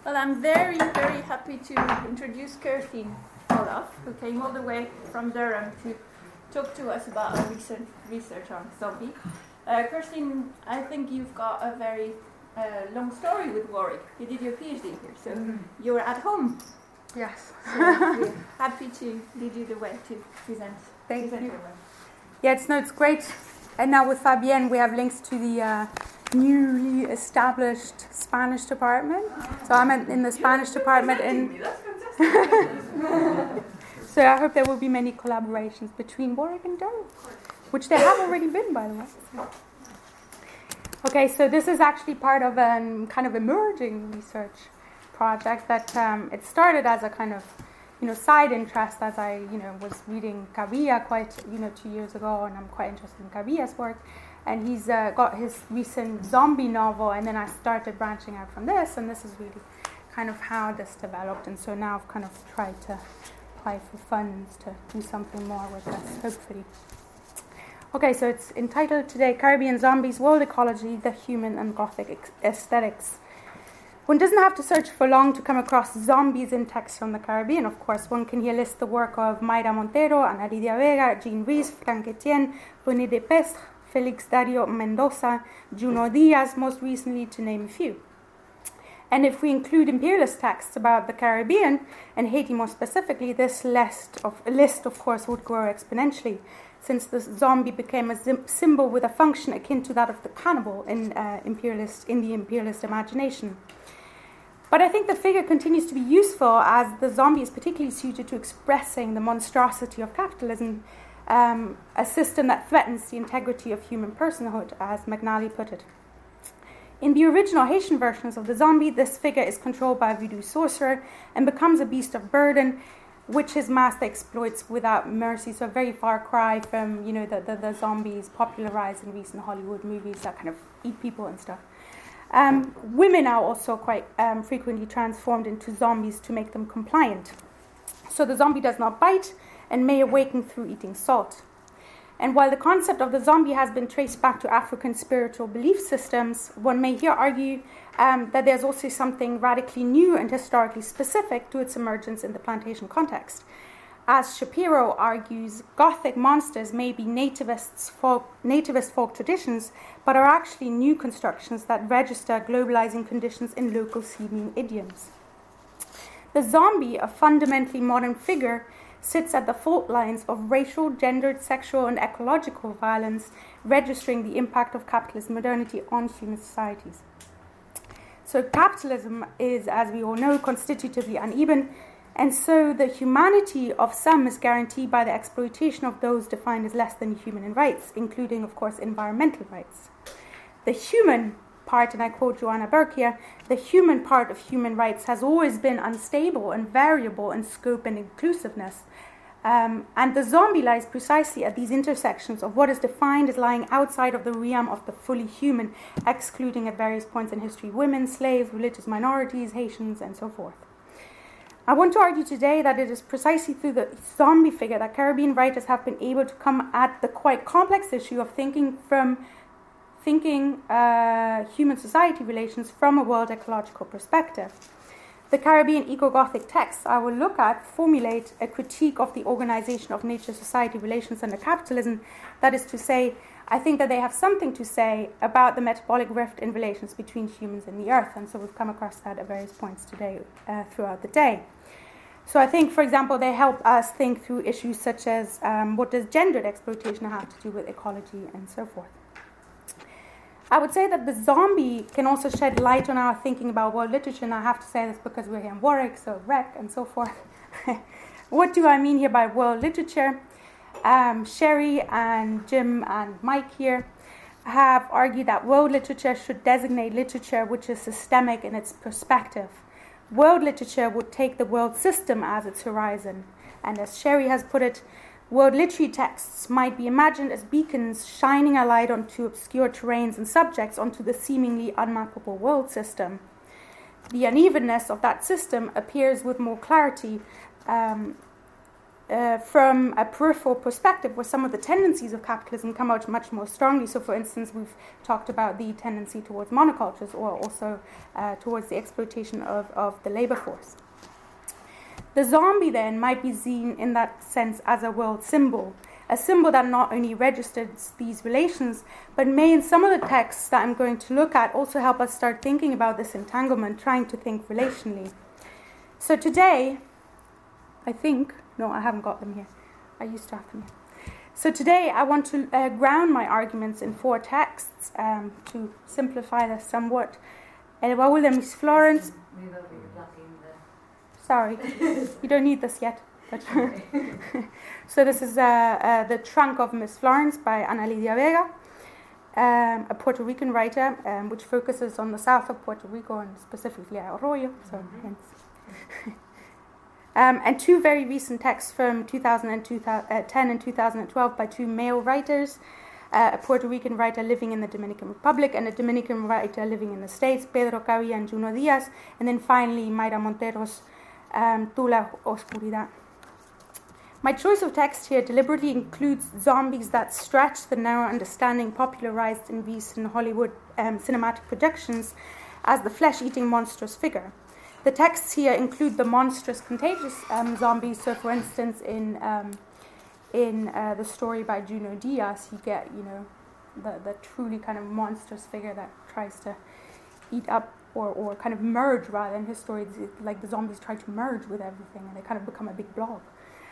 Well, I'm very, very happy to introduce Kirsty Olaf, who came all the way from Durham to talk to us about our recent research on zombie. Kirsten, I think you've got a very long story with Warwick. You did your PhD here, so you were at home. Yes. So we're happy to lead you the way to present. Thank you. Your work. Yeah, it's great. And now with Fabienne, we have links to the newly established Spanish department. So I'm in the Spanish department, and so I hope there will be many collaborations between Warwick and Durham, which there have already been, by the way. Okay, so this is actually part of a kind of emerging research project that it started as a kind of side interest as I was reading Kavia quite 2 years ago, and I'm quite interested in Kavia's work, and he's got his recent zombie novel, and then I started branching out from this, and this is really kind of how this developed. And so now I've kind of tried to apply for funds to do something more with this, hopefully. Okay, so it's entitled today, Caribbean Zombies, World Ecology, the Human and Gothic Aesthetics. One doesn't have to search for long to come across zombies in texts from the Caribbean, of course. One can here list the work of Mayra Montero, Ana Lidia Vega, Jean Rees, Frank Etienne, René Depestre, Felix Dario Mendoza, Juno Diaz, most recently, to name a few. And if we include imperialist texts about the Caribbean, and Haiti more specifically, this list, of course, would grow exponentially, since the zombie became a symbol with a function akin to that of the cannibal in the imperialist imagination. But I think the figure continues to be useful, as the zombie is particularly suited to expressing the monstrosity of capitalism, a system that threatens the integrity of human personhood, as McNally put it. In the original Haitian versions of the zombie, this figure is controlled by a voodoo sorcerer and becomes a beast of burden, which his master exploits without mercy. So a very far cry from the zombies popularized in recent Hollywood movies that kind of eat people and stuff. Women are also quite frequently transformed into zombies to make them compliant. So the zombie does not bite and may awaken through eating salt. And while the concept of the zombie has been traced back to African spiritual belief systems, one may here argue that there's also something radically new and historically specific to its emergence in the plantation context. As Shapiro argues, Gothic monsters may be nativist folk traditions, but are actually new constructions that register globalizing conditions in local seeming idioms. The zombie, a fundamentally modern figure, sits at the fault lines of racial, gendered, sexual, and ecological violence, registering the impact of capitalist modernity on human societies. So capitalism is, as we all know, constitutively uneven, and so the humanity of some is guaranteed by the exploitation of those defined as less than human in rights, including, of course, environmental rights. The human part, and I quote Joanna Burke here, the human part of human rights has always been unstable and variable in scope and inclusiveness. And the zombie lies precisely at these intersections of what is defined as lying outside of the realm of the fully human, excluding at various points in history women, slaves, religious minorities, Haitians, and so forth. I want to argue today that it is precisely through the zombie figure that Caribbean writers have been able to come at the quite complex issue of thinking human society relations from a world ecological perspective. The Caribbean eco-Gothic texts I will look at formulate a critique of the organization of nature-society relations under capitalism. That is to say, I think that they have something to say about the metabolic rift in relations between humans and the earth, and so we've come across that at various points today throughout the day. So I think, for example, they help us think through issues such as what does gendered exploitation have to do with ecology and so forth. I would say that the zombie can also shed light on our thinking about world literature, and I have to say this because we're here in Warwick, so rec and so forth. What do I mean here by world literature? Sherry and Jim and Mike here have argued that world literature should designate literature which is systemic in its perspective. World literature would take the world system as its horizon, and as Sherry has put it, world literary texts might be imagined as beacons shining a light onto obscure terrains and subjects onto the seemingly unmappable world system. The unevenness of that system appears with more clarity from a peripheral perspective where some of the tendencies of capitalism come out much more strongly. So, for instance, we've talked about the tendency towards monocultures or also towards the exploitation of the labor force. The zombie then might be seen in that sense as a world symbol, a symbol that not only registers these relations, but may in some of the texts that I'm going to look at also help us start thinking about this entanglement, trying to think relationally. So today, I haven't got them here. I used to have them here. So today I want to ground my arguments in 4 texts to simplify this somewhat. El Baúl de Miss Florence. Sorry, you don't need this yet. But so this is The Trunk of Miss Florence by Ana Lidia Vega, a Puerto Rican writer which focuses on the south of Puerto Rico and specifically Arroyo. So hence. And 2 very recent texts from 2010 and 2012 by 2 male writers, a Puerto Rican writer living in the Dominican Republic and a Dominican writer living in the States, Pedro Cavia and Juno Diaz, and then finally Mayra Montero's Tu la Oscuridad. My choice of text here deliberately includes zombies that stretch the narrow understanding popularized in recent Hollywood cinematic projections as the flesh-eating monstrous figure. The texts here include the monstrous, contagious zombies. So, for instance, in the story by Juno Diaz, you get, the truly kind of monstrous figure that tries to eat up or kind of merge, rather. In his story, like the zombies try to merge with everything and they kind of become a big blob.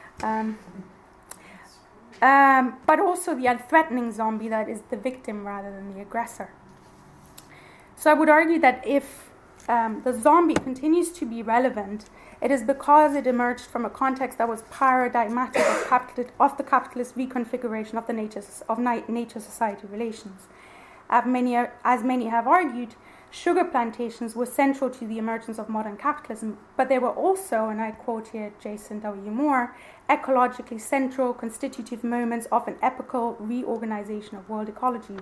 But also the unthreatening zombie that is the victim rather than the aggressor. So I would argue that if the zombie continues to be relevant, it is because it emerged from a context that was paradigmatic of the capitalist reconfiguration of the nature-society relations. As many have argued, sugar plantations were central to the emergence of modern capitalism, but they were also, and I quote here Jason W. Moore, ecologically central, constitutive moments of an epochal reorganization of world ecology,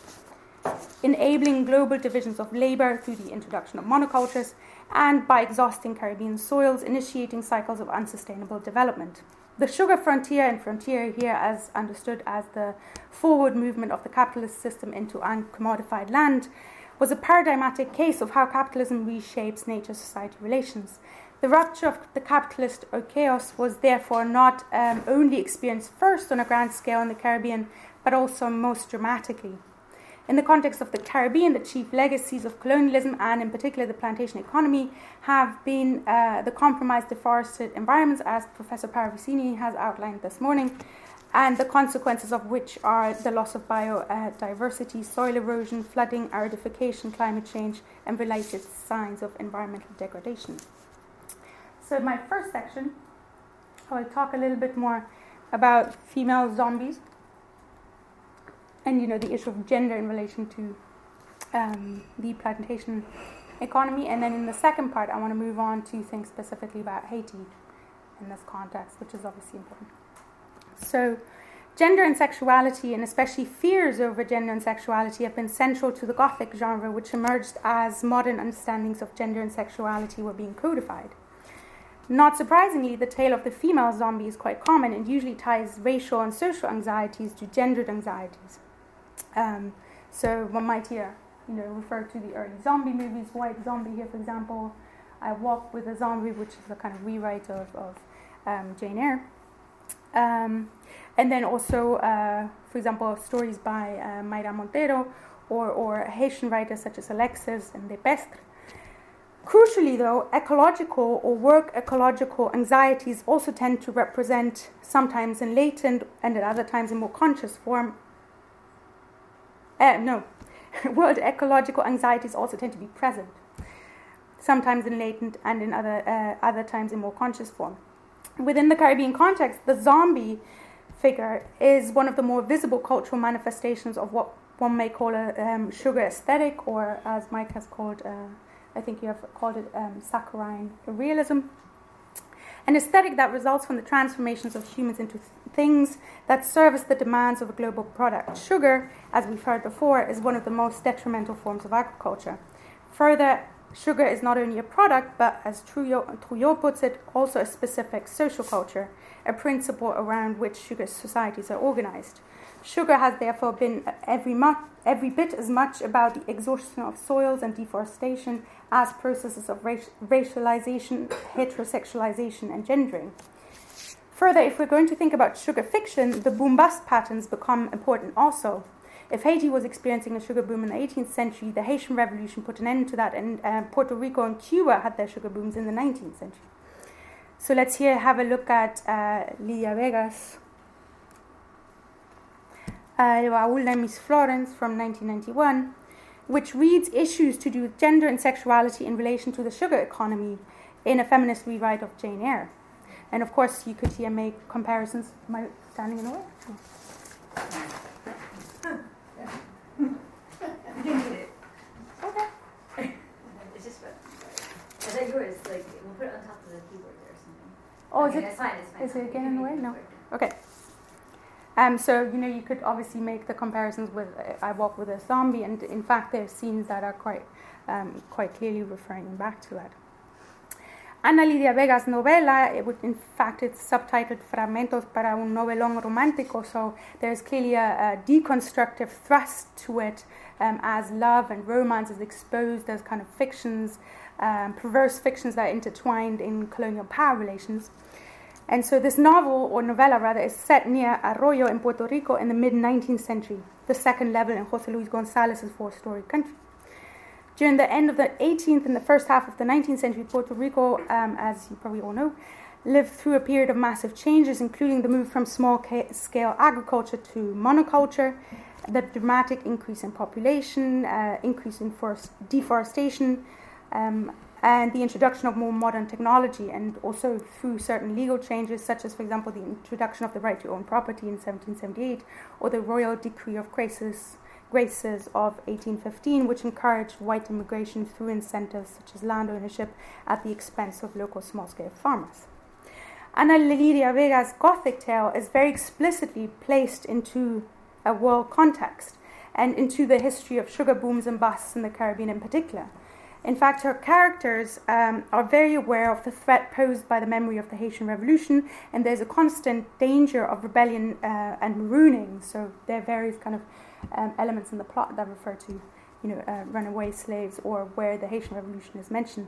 enabling global divisions of labor through the introduction of monocultures, and by exhausting Caribbean soils, initiating cycles of unsustainable development. The sugar frontier, and frontier here as understood as the forward movement of the capitalist system into uncommodified land, was a paradigmatic case of how capitalism reshapes nature-society relations. The rupture of the capitalist chaos was therefore not only experienced first on a grand scale in the Caribbean, but also most dramatically. In the context of the Caribbean, the chief legacies of colonialism, and in particular the plantation economy, have been the compromised deforested environments, as Professor Paravicini has outlined this morning, and the consequences of which are the loss of biodiversity, soil erosion, flooding, aridification, climate change, and related signs of environmental degradation. So in my first section, I will talk a little bit more about female zombies and, the issue of gender in relation to the plantation economy. And then in the second part, I want to move on to think specifically about Haiti in this context, which is obviously important. So gender and sexuality, and especially fears over gender and sexuality, have been central to the Gothic genre, which emerged as modern understandings of gender and sexuality were being codified. Not surprisingly, the tale of the female zombie is quite common and usually ties racial and social anxieties to gendered anxieties. So one might here, refer to the early zombie movies, White Zombie here, for example. I Walk with a Zombie, which is a kind of rewrite of Jane Eyre. And then also, for example, stories by Mayra Montero or Haitian writers such as Alexis and Depestre. Crucially, though, ecological or work ecological anxieties also tend to represent, sometimes in latent and at other times in more conscious form. World ecological anxieties also tend to be present, sometimes in latent and in other times in more conscious form. Within the Caribbean context, the zombie figure is one of the more visible cultural manifestations of what one may call a sugar aesthetic, or as Mike has called, I think you have called it saccharine realism. An aesthetic that results from the transformations of humans into things that service the demands of a global product. Sugar, as we've heard before, is one of the most detrimental forms of agriculture. Further, sugar is not only a product, but as Trouillot puts it, also a specific social culture, a principle around which sugar societies are organized. Sugar has therefore been every bit as much about the exhaustion of soils and deforestation as processes of racialization, heterosexualization, and gendering. Further, if we're going to think about sugar fiction, the boom-bust patterns become important also. If Haiti was experiencing a sugar boom in the 18th century, the Haitian Revolution put an end to that, and Puerto Rico and Cuba had their sugar booms in the 19th century. So let's have a look at Lidia Vega's Raúl and Miss Florence from 1991, which reads issues to do with gender and sexuality in relation to the sugar economy in a feminist rewrite of Jane Eyre. And of course, you could here make comparisons. Am I standing in the way? You can read it. Okay. It's just fun. I thought yours, like, we'll put it on top of the keyboard there or something. Oh, okay, is it? It's fine. Is it again in the way? No. Okay. So, you could obviously make the comparisons with I Walk with a Zombie, and in fact, there's scenes that are quite clearly referring back to that. Ana Lidia Vega's novela, it's subtitled Fragmentos para un novelón romántico, so there's clearly a deconstructive thrust to it, as love and romance is exposed as kind of fictions, perverse fictions that are intertwined in colonial power relations. And so this novella is set near Arroyo in Puerto Rico in the mid-19th century, the second level in José Luis González's four-story country. During the end of the 18th and the first half of the 19th century, Puerto Rico, as you probably all know, lived through a period of massive changes, including the move from small-scale agriculture to monoculture, the dramatic increase in population, increase in deforestation, and the introduction of more modern technology, and also through certain legal changes, such as, for example, the introduction of the right to own property in 1778, or the Royal Decree of Graces of 1815, which encouraged white immigration through incentives such as land ownership at the expense of local small-scale farmers. Ana Lidia Vega's Gothic tale is very explicitly placed into a world context and into the history of sugar booms and busts in the Caribbean in particular. In fact, her characters are very aware of the threat posed by the memory of the Haitian Revolution, and there's a constant danger of rebellion and marooning. So there are various kind of elements in the plot that refer to, runaway slaves, or where the Haitian Revolution is mentioned.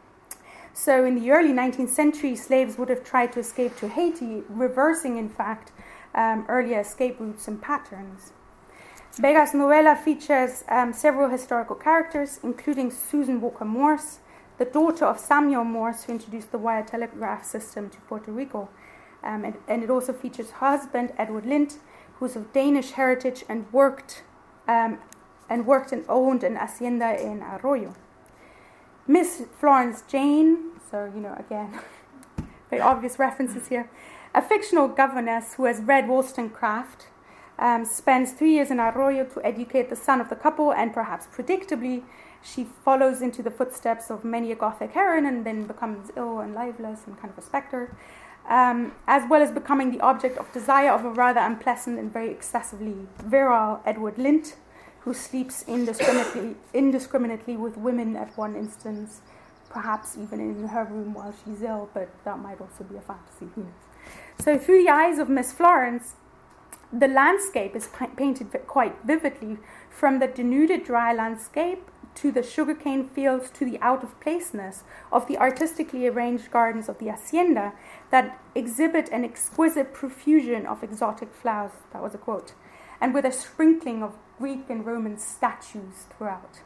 So in the early 19th century, slaves would have tried to escape to Haiti, reversing, in fact, earlier escape routes and patterns. Vega's novella features several historical characters, including Susan Walker Morse, the daughter of Samuel Morse, who introduced the wire telegraph system to Puerto Rico. And it also features her husband, Edward Lint, who's of Danish heritage and worked and owned an hacienda in Arroyo. Miss Florence Jane, so, again, very obvious references here, a fictional governess who has read Wollstonecraft, spends 3 years in Arroyo to educate the son of the couple, and perhaps predictably, she follows into the footsteps of many a Gothic heroine and then becomes ill and lifeless and kind of a spectre, as well as becoming the object of desire of a rather unpleasant and very excessively virile Edward Lint, who sleeps indiscriminately with women at one instance, perhaps even in her room while she's ill, but that might also be a fantasy, who knows. So through the eyes of Miss Florence, the landscape is painted quite vividly, from the denuded dry landscape to the sugarcane fields to the out-of-placeness of the artistically arranged gardens of the hacienda that exhibit an exquisite profusion of exotic flowers, that was a quote, and with a sprinkling of Greek and Roman statues throughout.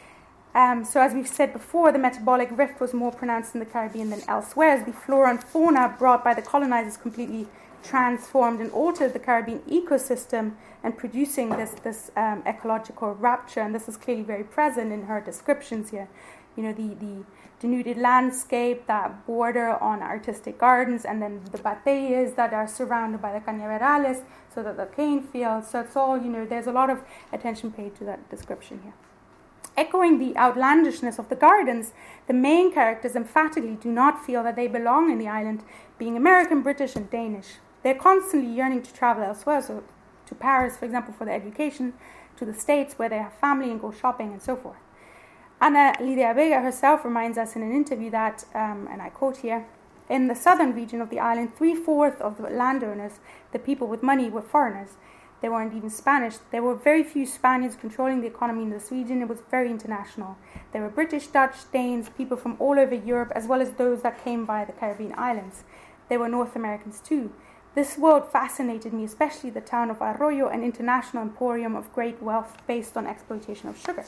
So as we've said before, the metabolic rift was more pronounced in the Caribbean than elsewhere, as the flora and fauna brought by the colonizers completely transformed and altered the Caribbean ecosystem, and producing this ecological rupture. And this is clearly very present in her descriptions here. The denuded landscape that border on artistic gardens, and then the batallas that are surrounded by the cañaverales, so that the cane fields. So it's all, there's a lot of attention paid to that description here. Echoing the outlandishness of the gardens, the main characters emphatically do not feel that they belong in the island, being American, British, and Danish. They're constantly yearning to travel elsewhere, so to Paris, for example, for their education, to the States where they have family and go shopping and so forth. Ana Lidia Vega herself reminds us in an interview that, and I quote here, in the southern region of the island, 3/4 of the landowners, the people with money, were foreigners. They weren't even Spanish. There were very few Spaniards controlling the economy in this region. It was very international. There were British, Dutch, Danes, people from all over Europe, as well as those that came via the Caribbean islands. There were North Americans too. This world fascinated me, especially the town of Arroyo, an international emporium of great wealth based on exploitation of sugar.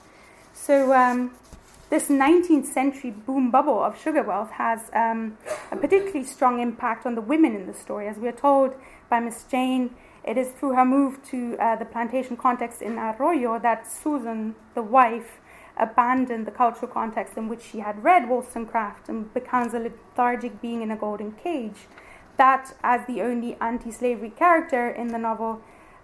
So this 19th century boom bubble of sugar wealth has a particularly strong impact on the women in the story. As we are told by Miss Jane, it is through her move to the plantation context in Arroyo that Susan, the wife, abandoned the cultural context in which she had read Wollstonecraft and becomes a lethargic being in a golden cage. That, as the only anti-slavery character in the novel,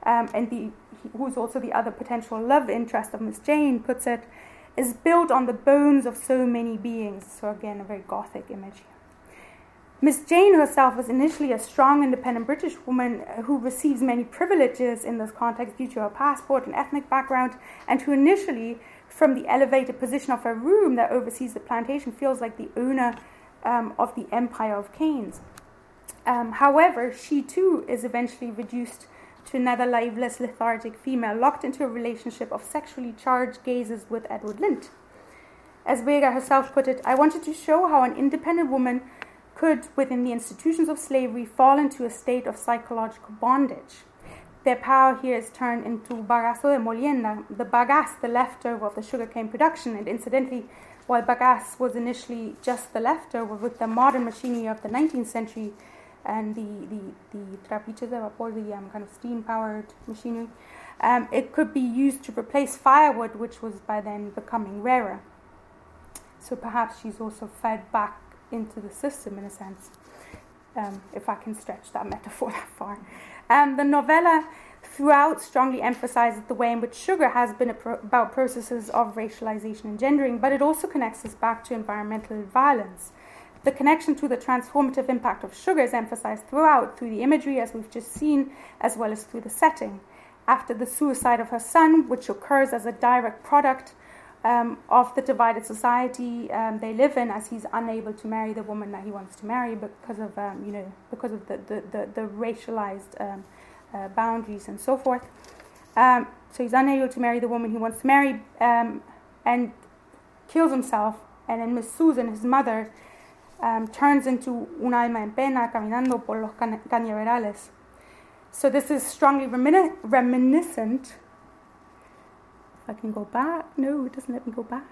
who's also the other potential love interest of Miss Jane, puts it, is built on the bones of so many beings. So again, a very Gothic image here. Miss Jane herself was initially a strong, independent British woman who receives many privileges in this context due to her passport and ethnic background, and who initially, from the elevated position of her room that oversees the plantation, feels like the owner of the empire of Keynes. However, she too is eventually reduced to another liveless, lethargic female, locked into a relationship of sexually charged gazes with Edward Lint. As Vega herself put it, I wanted to show how an independent woman could, within the institutions of slavery, fall into a state of psychological bondage. Their power here is turned into bagazo de molienda, the bagasse, the leftover of the sugarcane production. And incidentally, while bagasse was initially just the leftover, with the modern machinery of the 19th century and the trapiches de vapor, the kind of steam-powered machinery, it could be used to replace firewood, which was by then becoming rarer. So perhaps she's also fed back into the system in a sense, if I can stretch that metaphor that far. The novella throughout strongly emphasizes the way in which sugar has been about processes of racialization and gendering, but it also connects us back to environmental violence. The connection to the transformative impact of sugar is emphasized throughout, through the imagery, as we've just seen, as well as through the setting. After the suicide of her son, which occurs as a direct product of the divided society they live in, as he's unable to marry the woman that he wants to marry because of the racialized boundaries and so forth. So he's unable to marry the woman he wants to marry and kills himself. And then Miss Susan, his mother, turns into un alma en pena caminando por los cañaverales. So this is strongly reminiscent. I can go back. No, it doesn't let me go back.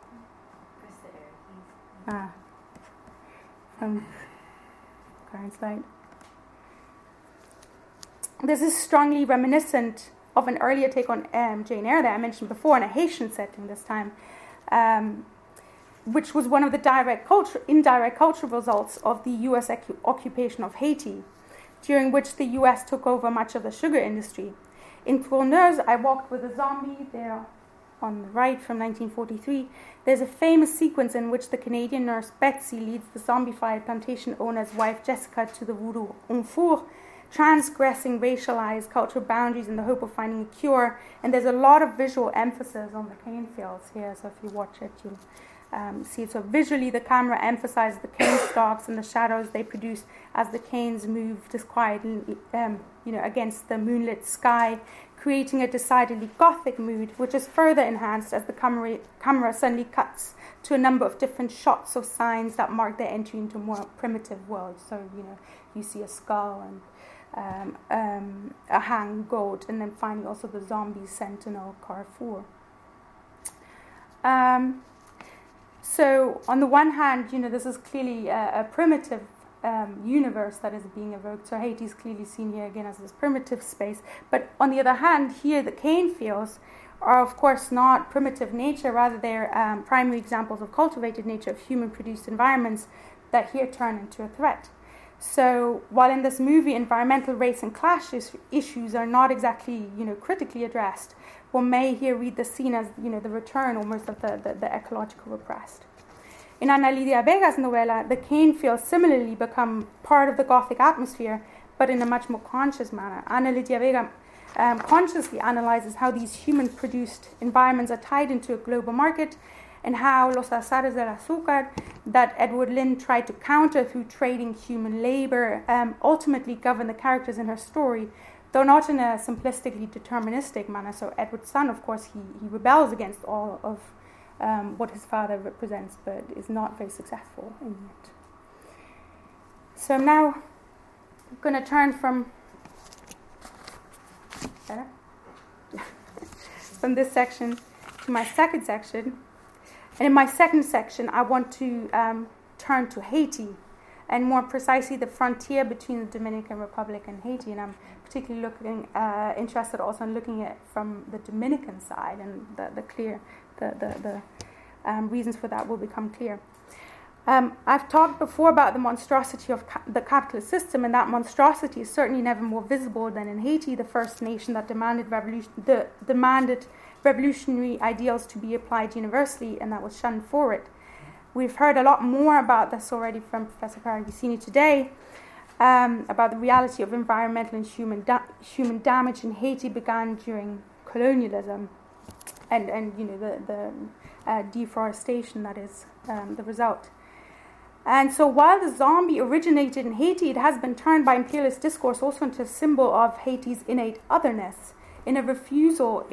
Current slide. This is strongly reminiscent of an earlier take on Jane Eyre that I mentioned before, in a Haitian setting this time, which was one of the indirect cultural results of the U.S. occupation of Haiti, during which the U.S. took over much of the sugar industry. In Tourneuse, I walked with a zombie there on the right from 1943. There's a famous sequence in which the Canadian nurse Betsy leads the zombified plantation owner's wife Jessica to the voodoo Onfour, transgressing racialized cultural boundaries in the hope of finding a cure. And there's a lot of visual emphasis on the cane fields here, so if you watch it, you'll see it. So visually, the camera emphasizes the cane stalks and the shadows they produce as the canes move disquietly, against the moonlit sky, creating a decidedly Gothic mood, which is further enhanced as the camera suddenly cuts to a number of different shots of signs that mark their entry into a more primitive world. So, you see a skull and a hanged goat, and then finally also the zombie sentinel Carrefour. So on the one hand, this is clearly a primitive universe that is being evoked. So Haiti is clearly seen here again as this primitive space. But on the other hand, here the cane fields are of course not primitive nature, rather they're primary examples of cultivated nature, of human-produced environments that here turn into a threat. So while in this movie environmental race and class issues are not exactly critically addressed, one may here read the scene as the return almost of the ecological repressed. In Ana Lidia Vega's novella, the cane fields similarly become part of the Gothic atmosphere, but in a much more conscious manner. Ana Lidia Vega consciously analyzes how these human-produced environments are tied into a global market and how Los Azares del Azúcar, that Edward Lynn tried to counter through trading human labor, ultimately govern the characters in her story, though not in a simplistically deterministic manner. So Edward's son, of course, he rebels against all of what his father represents, but is not very successful in it. So now I'm going to turn from this section to my second section. And in my second section, I want to turn to Haiti, and more precisely the frontier between the Dominican Republic and Haiti. And I'm particularly interested also in looking at it from the Dominican side, and the reasons for that will become clear. I've talked before about the monstrosity of the capitalist system, and that monstrosity is certainly never more visible than in Haiti, the first nation that demanded revolutionary ideals to be applied universally, and that was shunned for it. We've heard a lot more about this already from Professor Paravicini today, about the reality of environmental and human damage in Haiti began during colonialism, and the deforestation that is the result. And so while the zombie originated in Haiti, it has been turned by imperialist discourse also into a symbol of Haiti's innate otherness, in a refusal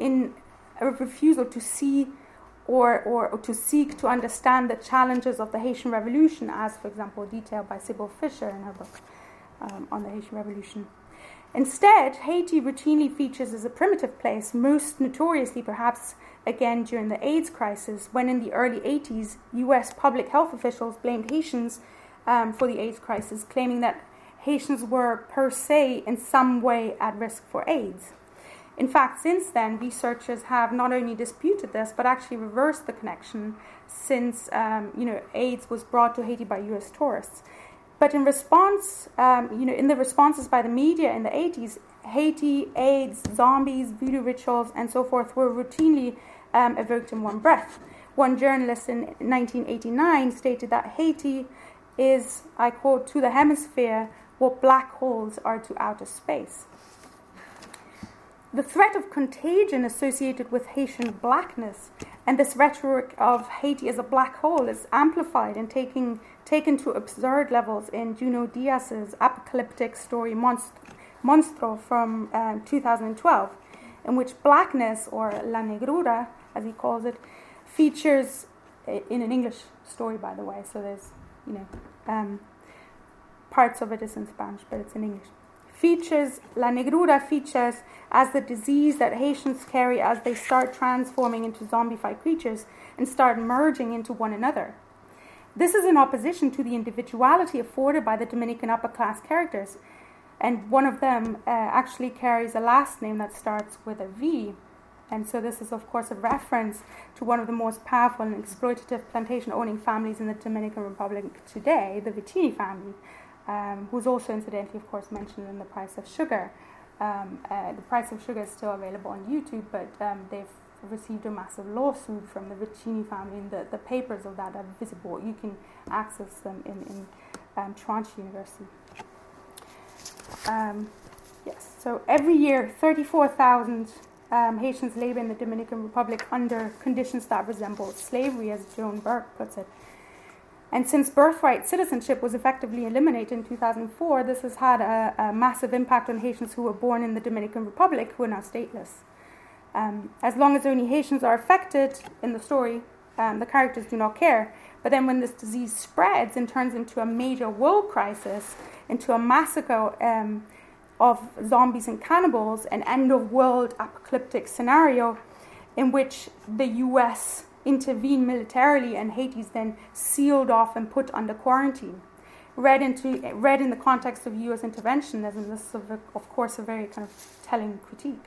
to see or to seek to understand the challenges of the Haitian Revolution, as, for example, detailed by Sybil Fisher in her book on the Haitian Revolution. Instead, Haiti routinely features as a primitive place, most notoriously perhaps again during the AIDS crisis, when in the early 80s, US public health officials blamed Haitians for the AIDS crisis, claiming that Haitians were per se in some way at risk for AIDS. In fact, since then, researchers have not only disputed this, but actually reversed the connection, since AIDS was brought to Haiti by US tourists. But in response, in the responses by the media in the 80s, Haiti, AIDS, zombies, voodoo rituals, and so forth were routinely evoked in one breath. One journalist in 1989 stated that Haiti is, I quote, to the hemisphere what black holes are to outer space. The threat of contagion associated with Haitian blackness and this rhetoric of Haiti as a black hole is amplified and taken to absurd levels in Junot Díaz's apocalyptic story Monstro from 2012, in which blackness, or la negrura, as he calls it, features in an English story, by the way, so there's, parts of it is in Spanish, but it's in English. La negrura features as the disease that Haitians carry as they start transforming into zombified creatures and start merging into one another. This is in opposition to the individuality afforded by the Dominican upper class characters, and one of them actually carries a last name that starts with a V. And so this is, of course, a reference to one of the most powerful and exploitative plantation-owning families in the Dominican Republic today, the Vicini family, who's also incidentally, of course, mentioned in The Price of Sugar. The Price of Sugar is still available on YouTube, but they've received a massive lawsuit from the Vicini family, and the papers of that are visible. You can access them in Tranche University. Yes, so every year, 34,000 Haitians labor in the Dominican Republic under conditions that resemble slavery, as Joan Burke puts it. And since birthright citizenship was effectively eliminated in 2004, this has had a massive impact on Haitians who were born in the Dominican Republic, who are now stateless. As long as only Haitians are affected in the story, the characters do not care. But then when this disease spreads and turns into a major world crisis, into a massacre of zombies and cannibals, an end-of-world apocalyptic scenario in which the US intervened militarily and Haiti's then sealed off and put under quarantine. Read in the context of US interventionism, this is, of course, a very kind of telling critique.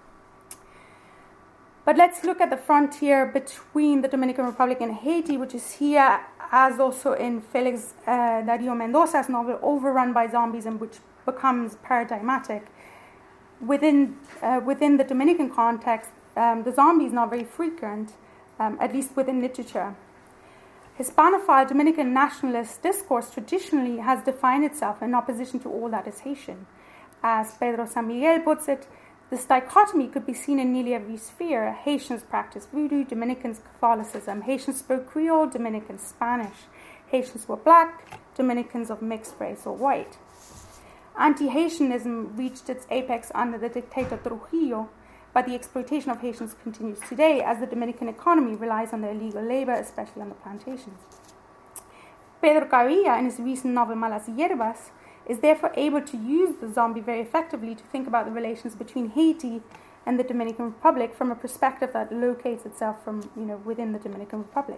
But let's look at the frontier between the Dominican Republic and Haiti, which is here, as also in Felix Dario Mendoza's novel, Overrun by Zombies, and which becomes paradigmatic. Within the Dominican context, the zombie is not very frequent, at least within literature. Hispanophile Dominican nationalist discourse traditionally has defined itself in opposition to all that is Haitian. As Pedro San Miguel puts it, This dichotomy could be seen in nearly every sphere. Haitians practiced voodoo, Dominicans Catholicism. Haitians spoke Creole, Dominicans Spanish. Haitians were black, Dominicans of mixed race or white. Anti-Haitianism reached its apex under the dictator Trujillo, but the exploitation of Haitians continues today as the Dominican economy relies on their illegal labor, especially on the plantations. Pedro Carillas, in his recent novel Malas Hierbas, is therefore able to use the zombie very effectively to think about the relations between Haiti and the Dominican Republic from a perspective that locates itself from, within the Dominican Republic.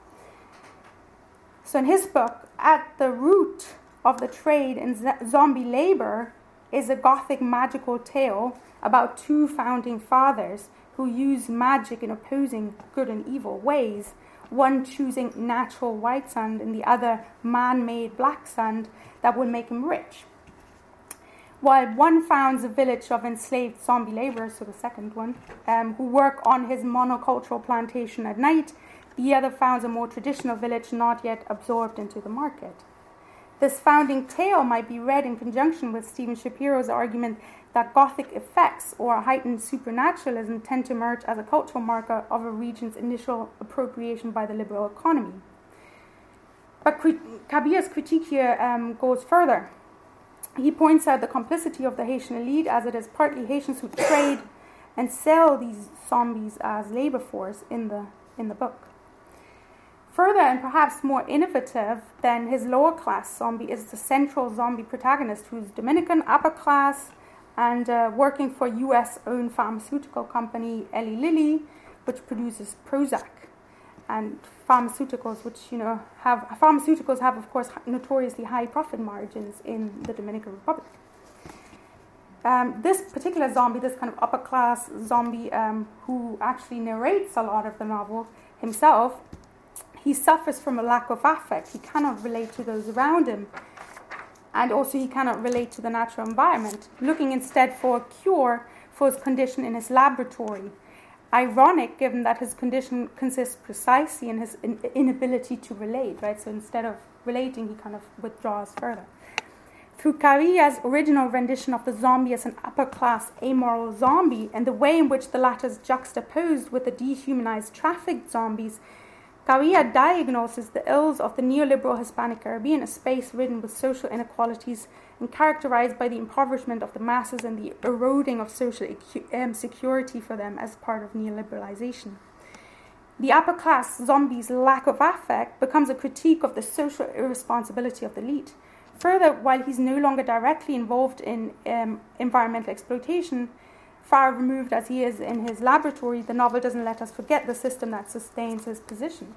So in his book, at the root of the trade in zombie labor is a Gothic magical tale about two founding fathers who use magic in opposing good and evil ways, one choosing natural white sand and the other man-made black sand that will make him rich. While one founds a village of enslaved zombie laborers, so the second one, who work on his monocultural plantation at night, the other founds a more traditional village not yet absorbed into the market. This founding tale might be read in conjunction with Stephen Shapiro's argument that Gothic effects or heightened supernaturalism tend to emerge as a cultural marker of a region's initial appropriation by the liberal economy. But Cabilla's critique here goes further. He points out the complicity of the Haitian elite, as it is partly Haitians who trade and sell these zombies as labor force in the book. Further, and perhaps more innovative than his lower class zombie, is the central zombie protagonist, who's Dominican, upper class, and working for US-owned pharmaceutical company Eli Lilly, which produces Prozac. And pharmaceuticals have of course notoriously high profit margins in the Dominican Republic. This particular zombie, this kind of upper class zombie, who actually narrates a lot of the novel himself, he suffers from a lack of affect. He cannot relate to those around him. And also he cannot relate to the natural environment, looking instead for a cure for his condition in his laboratory. Ironic, given that his condition consists precisely in his inability to relate, right? So instead of relating, he kind of withdraws further. Through Carillas's original rendition of the zombie as an upper-class amoral zombie and the way in which the latter is juxtaposed with the dehumanized trafficked zombies, Carillas diagnoses the ills of the neoliberal Hispanic Caribbean, a space ridden with social inequalities and characterized by the impoverishment of the masses and the eroding of social security for them as part of neoliberalization. The upper-class zombie's lack of affect becomes a critique of the social irresponsibility of the elite. Further, while he's no longer directly involved in environmental exploitation, far removed as he is in his laboratory, the novel doesn't let us forget the system that sustains his position.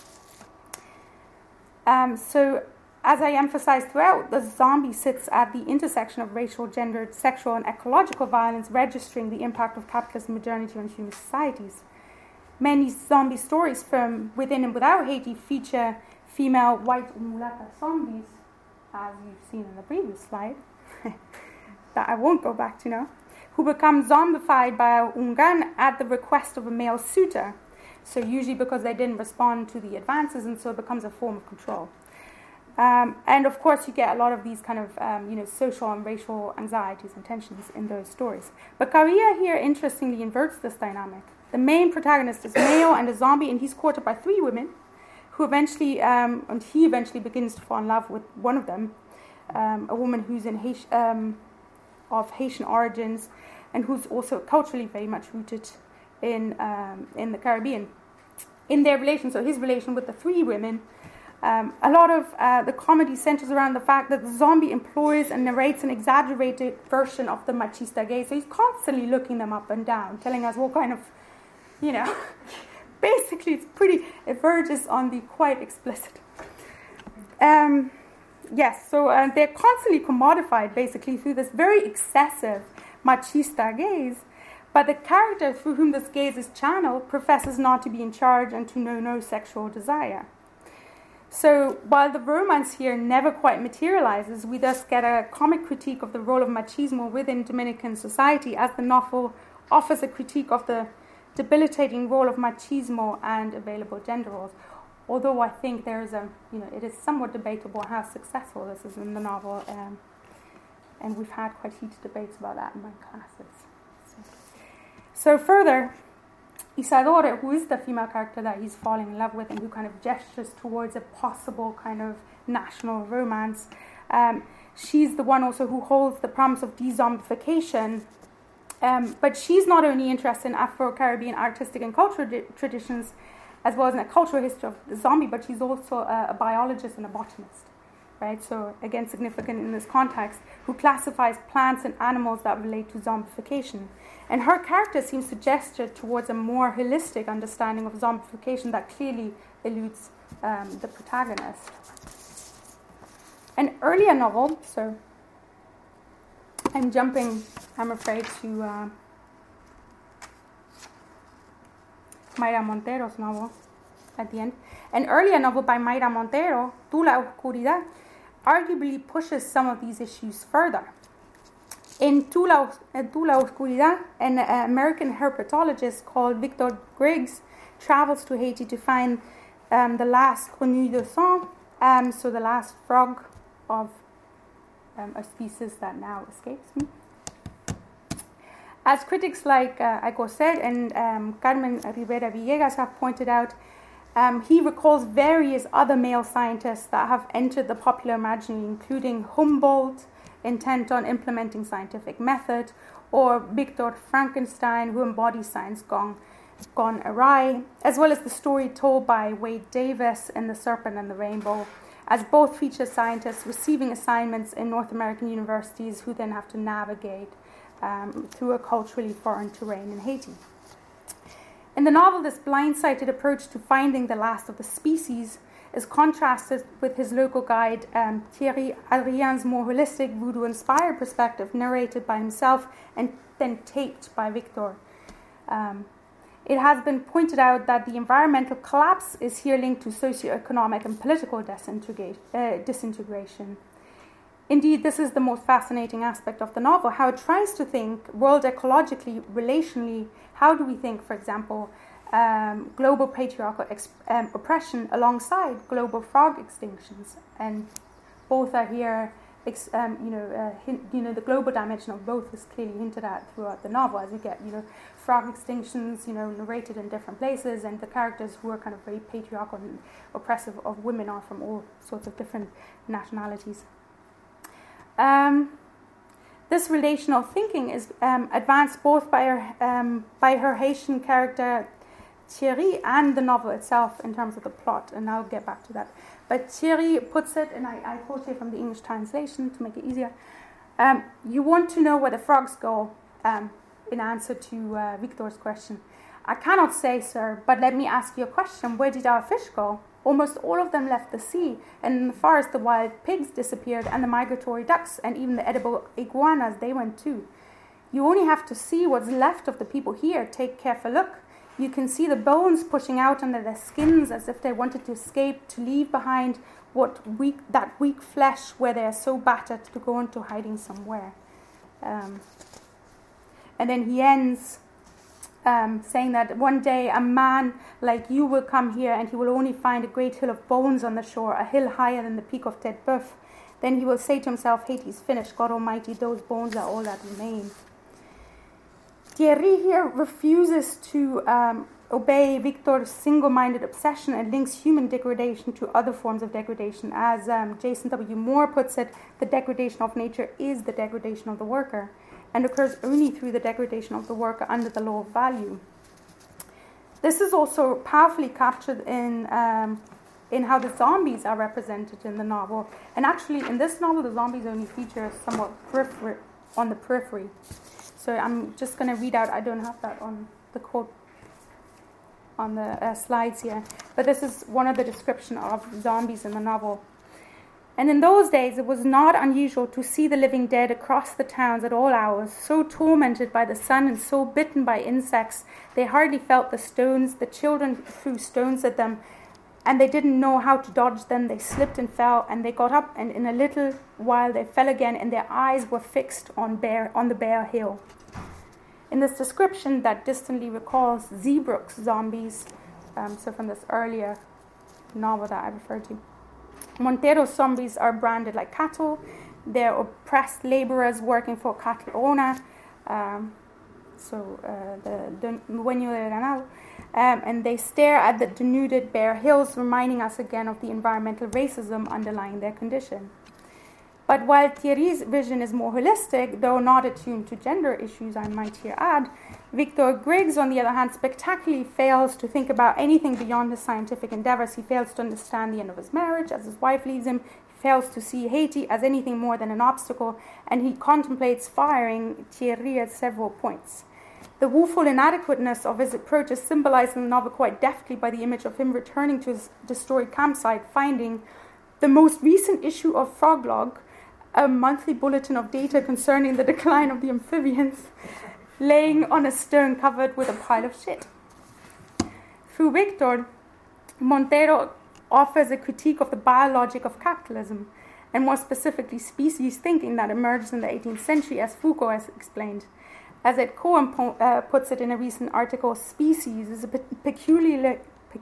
So, as I emphasized throughout, the zombie sits at the intersection of racial, gendered, sexual, and ecological violence, registering the impact of capitalist modernity on human societies. Many zombie stories from within and without Haiti feature female white mulata zombies, as you've seen in the previous slide, that I won't go back to now, who become zombified by a ungan at the request of a male suitor. So usually because they didn't respond to the advances, and so it becomes a form of control. And of course you get a lot of these kind of social and racial anxieties and tensions in those stories. But Carillas here interestingly inverts this dynamic. The main protagonist is male and a zombie, and he's courted by three women, who eventually, and he eventually begins to fall in love with one of them, a woman who's of Haitian origins, and who's also culturally very much rooted in the Caribbean. In their relation, so his relation with the three women, a lot of the comedy centers around the fact that the zombie employs and narrates an exaggerated version of the machista gay. So he's constantly looking them up and down, telling us what kind of, basically it verges on the quite explicit. Yes, so they're constantly commodified basically through this very excessive machista gaze, but the character through whom this gaze is channeled professes not to be in charge and to know no sexual desire. So while the romance here never quite materializes, we thus get a comic critique of the role of machismo within Dominican society, as the novel offers a critique of the debilitating role of machismo and available gender roles. Although I think there is it is somewhat debatable how successful this is in the novel, and we've had quite heated debates about that in my classes. So. So further, Isadora, who is the female character that he's falling in love with and who kind of gestures towards a possible kind of national romance, she's the one also who holds the promise of de-zombification. But she's not only interested in Afro-Caribbean artistic and cultural traditions, as well as in a cultural history of the zombie, but she's also a biologist and a botanist, right? So again, significant in this context, who classifies plants and animals that relate to zombification. And her character seems to gesture towards a more holistic understanding of zombification that clearly eludes the protagonist. An earlier novel, so I'm jumping, I'm afraid, to Mayra Montero's novel at the end. An earlier novel by Mayra Montero, Tu la Oscuridad, arguably pushes some of these issues further. In Tu la Oscuridad, an American herpetologist called Victor Griggs travels to Haiti to find the last grenouille de sang, so the last frog of a species that now escapes me. As critics like Agoset and Carmen Rivera Villegas have pointed out, he recalls various other male scientists that have entered the popular imaginary, including Humboldt, intent on implementing scientific method, or Victor Frankenstein, who embodies science gone awry, as well as the story told by Wade Davis in The Serpent and the Rainbow, as both feature scientists receiving assignments in North American universities who then have to navigate through a culturally foreign terrain in Haiti. In the novel, this blind-sighted approach to finding the last of the species is contrasted with his local guide Thierry Adrien's more holistic, voodoo-inspired perspective, narrated by himself and then taped by Victor. It has been pointed out that the environmental collapse is here linked to socioeconomic and political disintegration. Indeed, this is the most fascinating aspect of the novel, how it tries to think world ecologically, relationally. How do we think, for example, global patriarchal oppression alongside global frog extinctions? And both are here, the global dimension of both is clearly hinted at throughout the novel, as we get, frog extinctions, narrated in different places, and the characters who are kind of very patriarchal and oppressive of women are from all sorts of different nationalities. This relational thinking is advanced both by her Haitian character Thierry and the novel itself in terms of the plot, and I'll get back to that. But Thierry puts it, and I quote here from the English translation to make it easier. You want to know where the frogs go, in answer to Victor's question. I cannot say, sir, but let me ask you a question. Where did our fish go? Almost all of them left the sea, and in the forest the wild pigs disappeared, and the migratory ducks, and even the edible iguanas, they went too. You only have to see what's left of the people here. Take careful look. You can see the bones pushing out under their skins as if they wanted to escape, to leave behind that weak flesh where they are so battered to go into hiding somewhere. And then he ends saying that one day a man like you will come here and he will only find a great hill of bones on the shore, a hill higher than the peak of Tête Boeuf. Then he will say to himself, Haiti's finished, God Almighty, those bones are all that remain. Thierry here refuses to obey Victor's single-minded obsession and links human degradation to other forms of degradation. As Jason W. Moore puts it, the degradation of nature is the degradation of the worker, and occurs only through the degradation of the worker under the law of value. This is also powerfully captured in how the zombies are represented in the novel. And actually, in this novel, the zombies only feature somewhat on the periphery. So I'm just going to read out, I don't have that on the quote on the slides here, but this is one of the description of zombies in the novel. And in those days, it was not unusual to see the living dead across the towns at all hours, so tormented by the sun and so bitten by insects, they hardly felt the stones. The children threw stones at them, and they didn't know how to dodge them. They slipped and fell, and they got up, and in a little while they fell again, and their eyes were fixed on the bare hill. In this description that distantly recalls Zeebrugge's zombies, so from this earlier novel that I referred to. Montero's zombies are branded like cattle. They're oppressed laborers working for cattle owner. the Dueño del Ganado, and they stare at the denuded bare hills, reminding us again of the environmental racism underlying their condition. But while Thierry's vision is more holistic, though not attuned to gender issues, I might here add, Victor Griggs, on the other hand, spectacularly fails to think about anything beyond his scientific endeavors. He fails to understand the end of his marriage as his wife leaves him. He fails to see Haiti as anything more than an obstacle, and he contemplates firing Thierry at several points. The woeful inadequateness of his approach is symbolized in the novel quite deftly by the image of him returning to his destroyed campsite, finding the most recent issue of Froglog, a monthly bulletin of data concerning the decline of the amphibians, laying on a stone covered with a pile of shit. Through Victor, Montero offers a critique of the biologic of capitalism, and more specifically species thinking that emerged in the 18th century, as Foucault has explained. As Ed Cohen puts it in a recent article, species is a peculiarly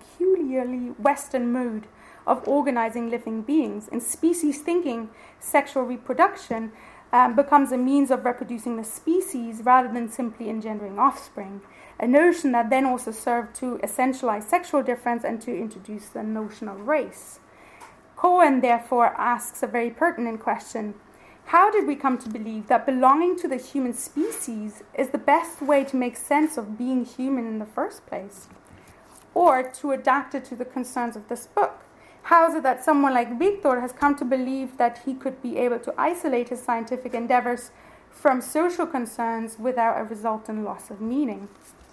Western mode of organizing living beings. In species thinking, sexual reproduction becomes a means of reproducing the species rather than simply engendering offspring, a notion that then also served to essentialize sexual difference and to introduce the notion of race. Cohen therefore asks a very pertinent question: how did we come to believe that belonging to the human species is the best way to make sense of being human in the first place? Or to adapt it to the concerns of this book, how is it that someone like Victor has come to believe that he could be able to isolate his scientific endeavors from social concerns without a resultant loss of meaning?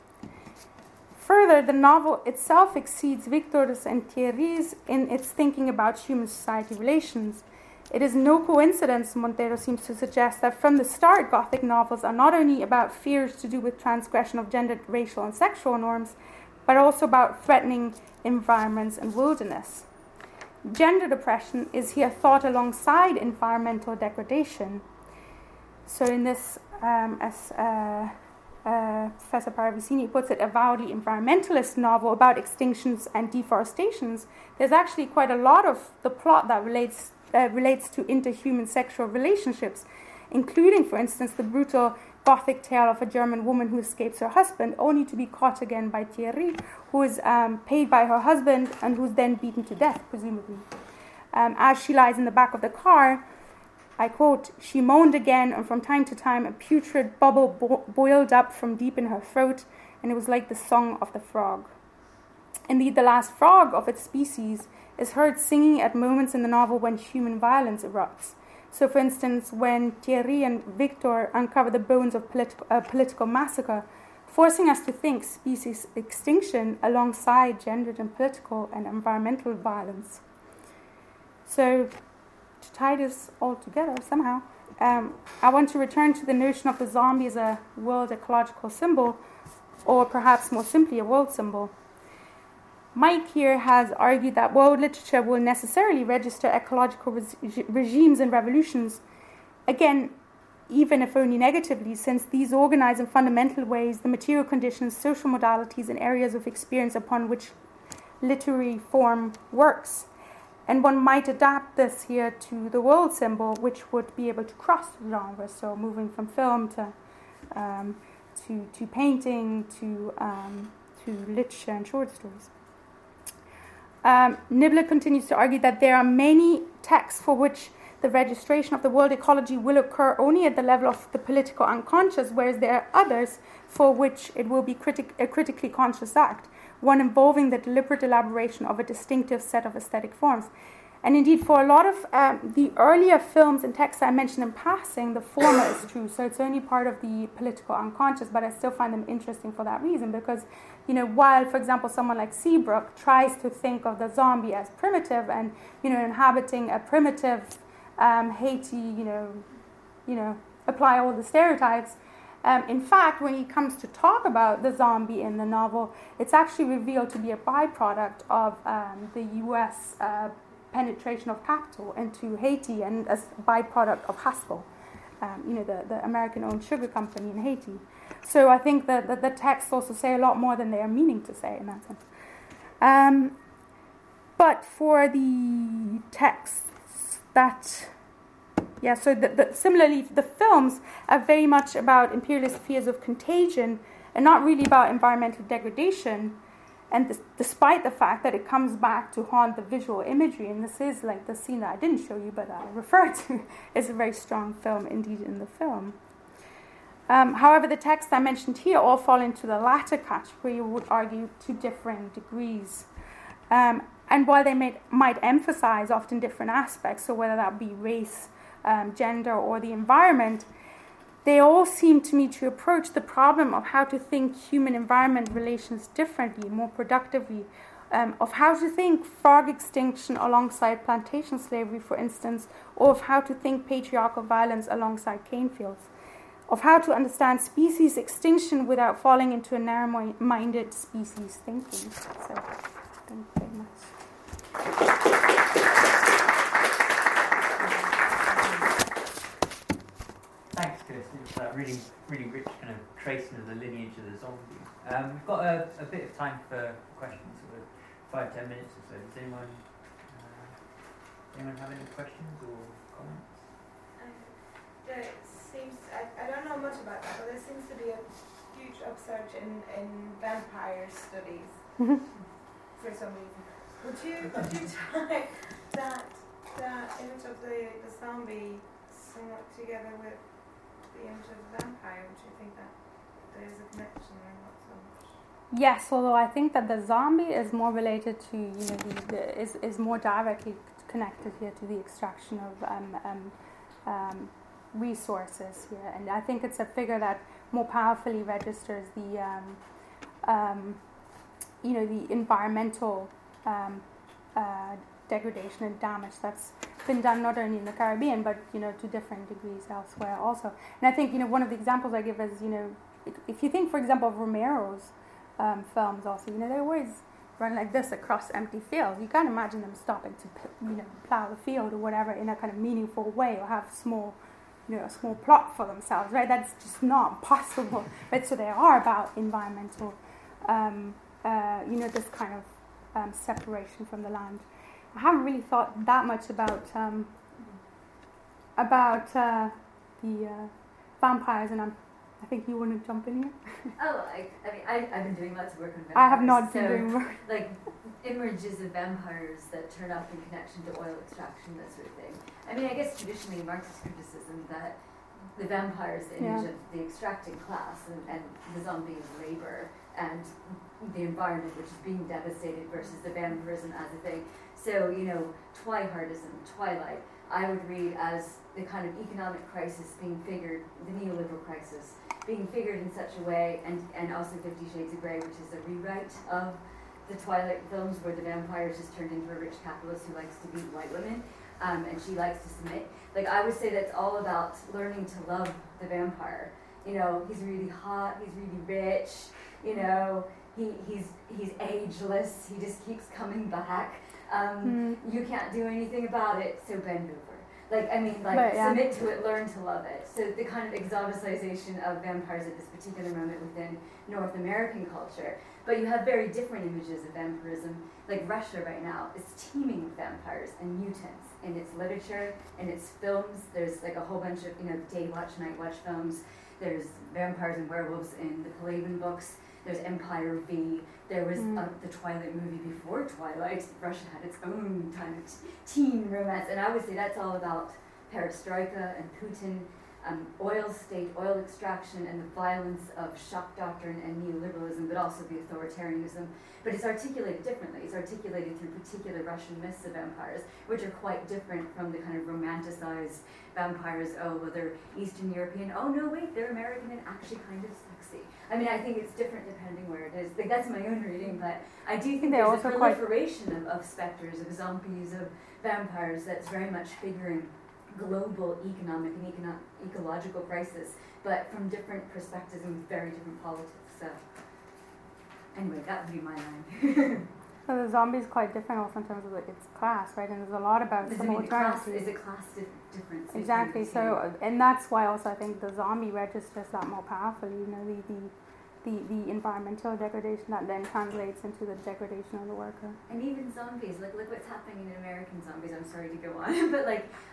Further, the novel itself exceeds Victor's and Thierry's in its thinking about human-society relations. It is no coincidence, Montero seems to suggest, that from the start Gothic novels are not only about fears to do with transgression of gendered, racial, and sexual norms, but also about threatening environments and wilderness. Gender depression is here thought alongside environmental degradation. So in this, as Professor Paravicini puts it, avowedly environmentalist novel about extinctions and deforestations, there's actually quite a lot of the plot that relates to interhuman sexual relationships, including, for instance, the brutal Gothic tale of a German woman who escapes her husband, only to be caught again by Thierry, who is paid by her husband and who's then beaten to death, presumably. As she lies in the back of the car, I quote, "She moaned again, and from time to time a putrid bubble boiled up from deep in her throat, and it was like the song of the frog." Indeed, the last frog of its species is heard singing at moments in the novel when human violence erupts. So, for instance, when Thierry and Victor uncover the bones of political massacre, forcing us to think species extinction alongside gendered and political and environmental violence. So, to tie this all together somehow, I want to return to the notion of the zombie as a world ecological symbol, or perhaps more simply a world symbol. Mike here has argued that world literature will necessarily register ecological regimes and revolutions, again, even if only negatively, since these organize in fundamental ways the material conditions, social modalities, and areas of experience upon which literary form works. And one might adapt this here to the world symbol, which would be able to cross genres, so moving from film to painting to literature and short stories. Nibbler continues to argue that there are many texts for which the registration of the world ecology will occur only at the level of the political unconscious, whereas there are others for which it will be a critically conscious act, one involving the deliberate elaboration of a distinctive set of aesthetic forms. And indeed, for a lot of the earlier films and texts I mentioned in passing, the former is true. So it's only part of the political unconscious, but I still find them interesting for that reason. Because, while, for example, someone like Seabrook tries to think of the zombie as primitive and, inhabiting a primitive Haiti, apply all the stereotypes. In fact, when he comes to talk about the zombie in the novel, it's actually revealed to be a byproduct of the U.S. Penetration of capital into Haiti, and as a byproduct of Haskell, the American-owned sugar company in Haiti. So I think that the texts also say a lot more than they are meaning to say in that sense. But for the texts that Yeah, so similarly, the films are very much about imperialist fears of contagion and not really about environmental degradation. And despite the fact that it comes back to haunt the visual imagery, and this is like the scene that I didn't show you, but I referred to, is a very strong film indeed in the film. However, the texts I mentioned here all fall into the latter category, you would argue, to differing degrees. And while they might emphasize often different aspects, so whether that be race, gender, or the environment, they all seem to me to approach the problem of how to think human-environment relations differently, more productively, of how to think frog extinction alongside plantation slavery, for instance, or of how to think patriarchal violence alongside cane fields, of how to understand species extinction without falling into a narrow-minded species thinking. So, thank you very much. Thanks, Kirsty, for that really, really rich kind of tracing of the lineage of the zombie. We've got a bit of time for questions, sort of 5-10 minutes or so. Does anyone have any questions or comments? There seems, I don't know much about that, but there seems to be a huge upsurge in vampire studies for some reason. Would you tie that image of the zombie somewhat together with the image of the vampire? Would you think that there is a connection or not so much? Yes, although I think that the zombie is more related to, is more directly connected here to the extraction of resources here, and I think it's a figure that more powerfully registers the the environmental degradation and damage that's been done not only in the Caribbean but to different degrees elsewhere also. And I think one of the examples I give is if you think, for example, of Romero's films also, they always run like this across empty fields. You can't imagine them stopping to plow the field or whatever in a kind of meaningful way, or have a small plot for themselves, right? That's just not possible. But so they are about environmental, this kind of separation from the land. I haven't really thought that much about the vampires, and I think you want to jump in here. I've been doing lots of work on vampires. I have not been doing work. Like images of vampires that turn up in connection to oil extraction, that sort of thing. I guess traditionally Marxist criticism that the vampire is the image of the extracting class and the zombie is labor and the environment which is being devastated versus the vampirism as a thing. So, Twihartism, Twilight, I would read as the kind of economic crisis being figured, the neoliberal crisis, being figured in such a way, and also 50 Shades of Grey, which is a rewrite of the Twilight films where the vampire is just turned into a rich capitalist who likes to beat white women, and she likes to submit. Like, I would say that's all about learning to love the vampire. He's really hot, he's really rich, he's ageless, he just keeps coming back. You can't do anything about it, so bend over. Submit to it, learn to love it. So the kind of exoticization of vampires at this particular moment within North American culture. But you have very different images of vampirism. Like Russia right now is teeming with vampires and mutants in its literature, in its films. There's like a whole bunch of Day Watch, Night Watch films. There's vampires and werewolves in the Pelagian books. There's Empire V. There was the Twilight movie before Twilight. Russia had its own kind of teen romance. And I would say that's all about perestroika and Putin, oil state, oil extraction, and the violence of shock doctrine and neoliberalism, but also the authoritarianism. But it's articulated differently. It's articulated through particular Russian myths of vampires, which are quite different from the kind of romanticized vampires. Oh, well, they're Eastern European. Oh, no, wait, they're American and actually kind of sexy. I think it's different depending where it is. Like, that's my own reading, but I do think there's a proliferation of specters, of zombies, of vampires that's very much figuring global economic and ecological crisis, but from different perspectives and with very different politics. So, anyway, that would be my line. So the zombie is quite different also in terms of its class, right? And there's a lot about some alternatives. Is a class difference. Exactly. So, and that's why also I think the zombie registers that more powerfully. The environmental degradation that then translates into the degradation of the worker. And even zombies, look what's happening in American zombies. I'm sorry to go on, but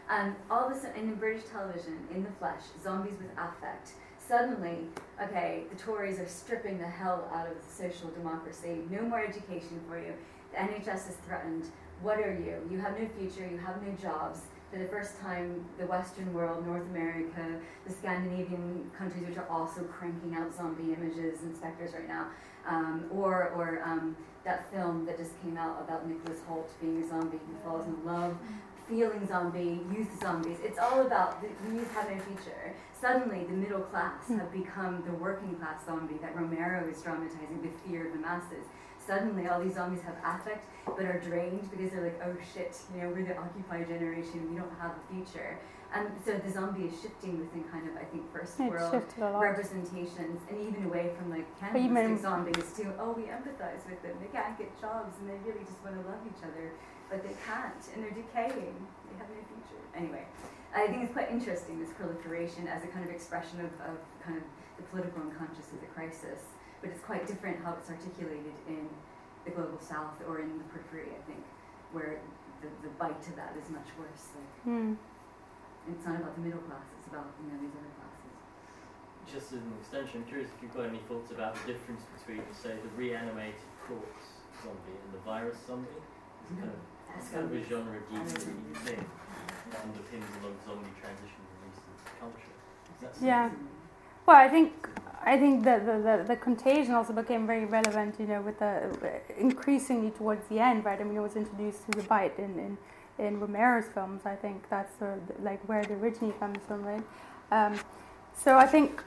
And all of a sudden, in British television, in the flesh, zombies with affect. Suddenly, okay, the Tories are stripping the hell out of social democracy. No more education for you. The NHS is threatened. What are you? You have no future. You have no jobs. For the first time, the Western world, North America, the Scandinavian countries, which are also cranking out zombie images and specters right now, or that film that just came out about Nicholas Hoult being a zombie who falls in love, feeling zombie, youth zombies. It's all about the youth have no future. Suddenly, the middle class have become the working class zombie that Romero is dramatizing, the fear of the masses. Suddenly, all these zombies have affect, but are drained because they're like, oh shit, we're the Occupy generation, we don't have a future. And so the zombie is shifting within kind of, I think, first world representations, and even away from like cannibalistic zombies to, we empathize with them, they can't get jobs, and they really just want to love each other, but they can't, and they're decaying, they have no future. Anyway, I think it's quite interesting, this proliferation as a kind of expression of kind of the political unconscious of the crisis. But it's quite different how it's articulated in the global south or in the periphery, I think, where the bite to that is much worse. It's not about the middle class, it's about these other classes. Just as an extension, I'm curious if you've got any thoughts about the difference between, say, the reanimated corpse zombie and the virus zombie. It's kind of a genre geek thing that underpins a lot of zombie transitions in recent culture. Yeah. Well, I think the contagion also became very relevant, with the increasingly towards the end, right? I mean, it was introduced through the bite in Romero's films. I think that's like where it originally comes from, right? So I think,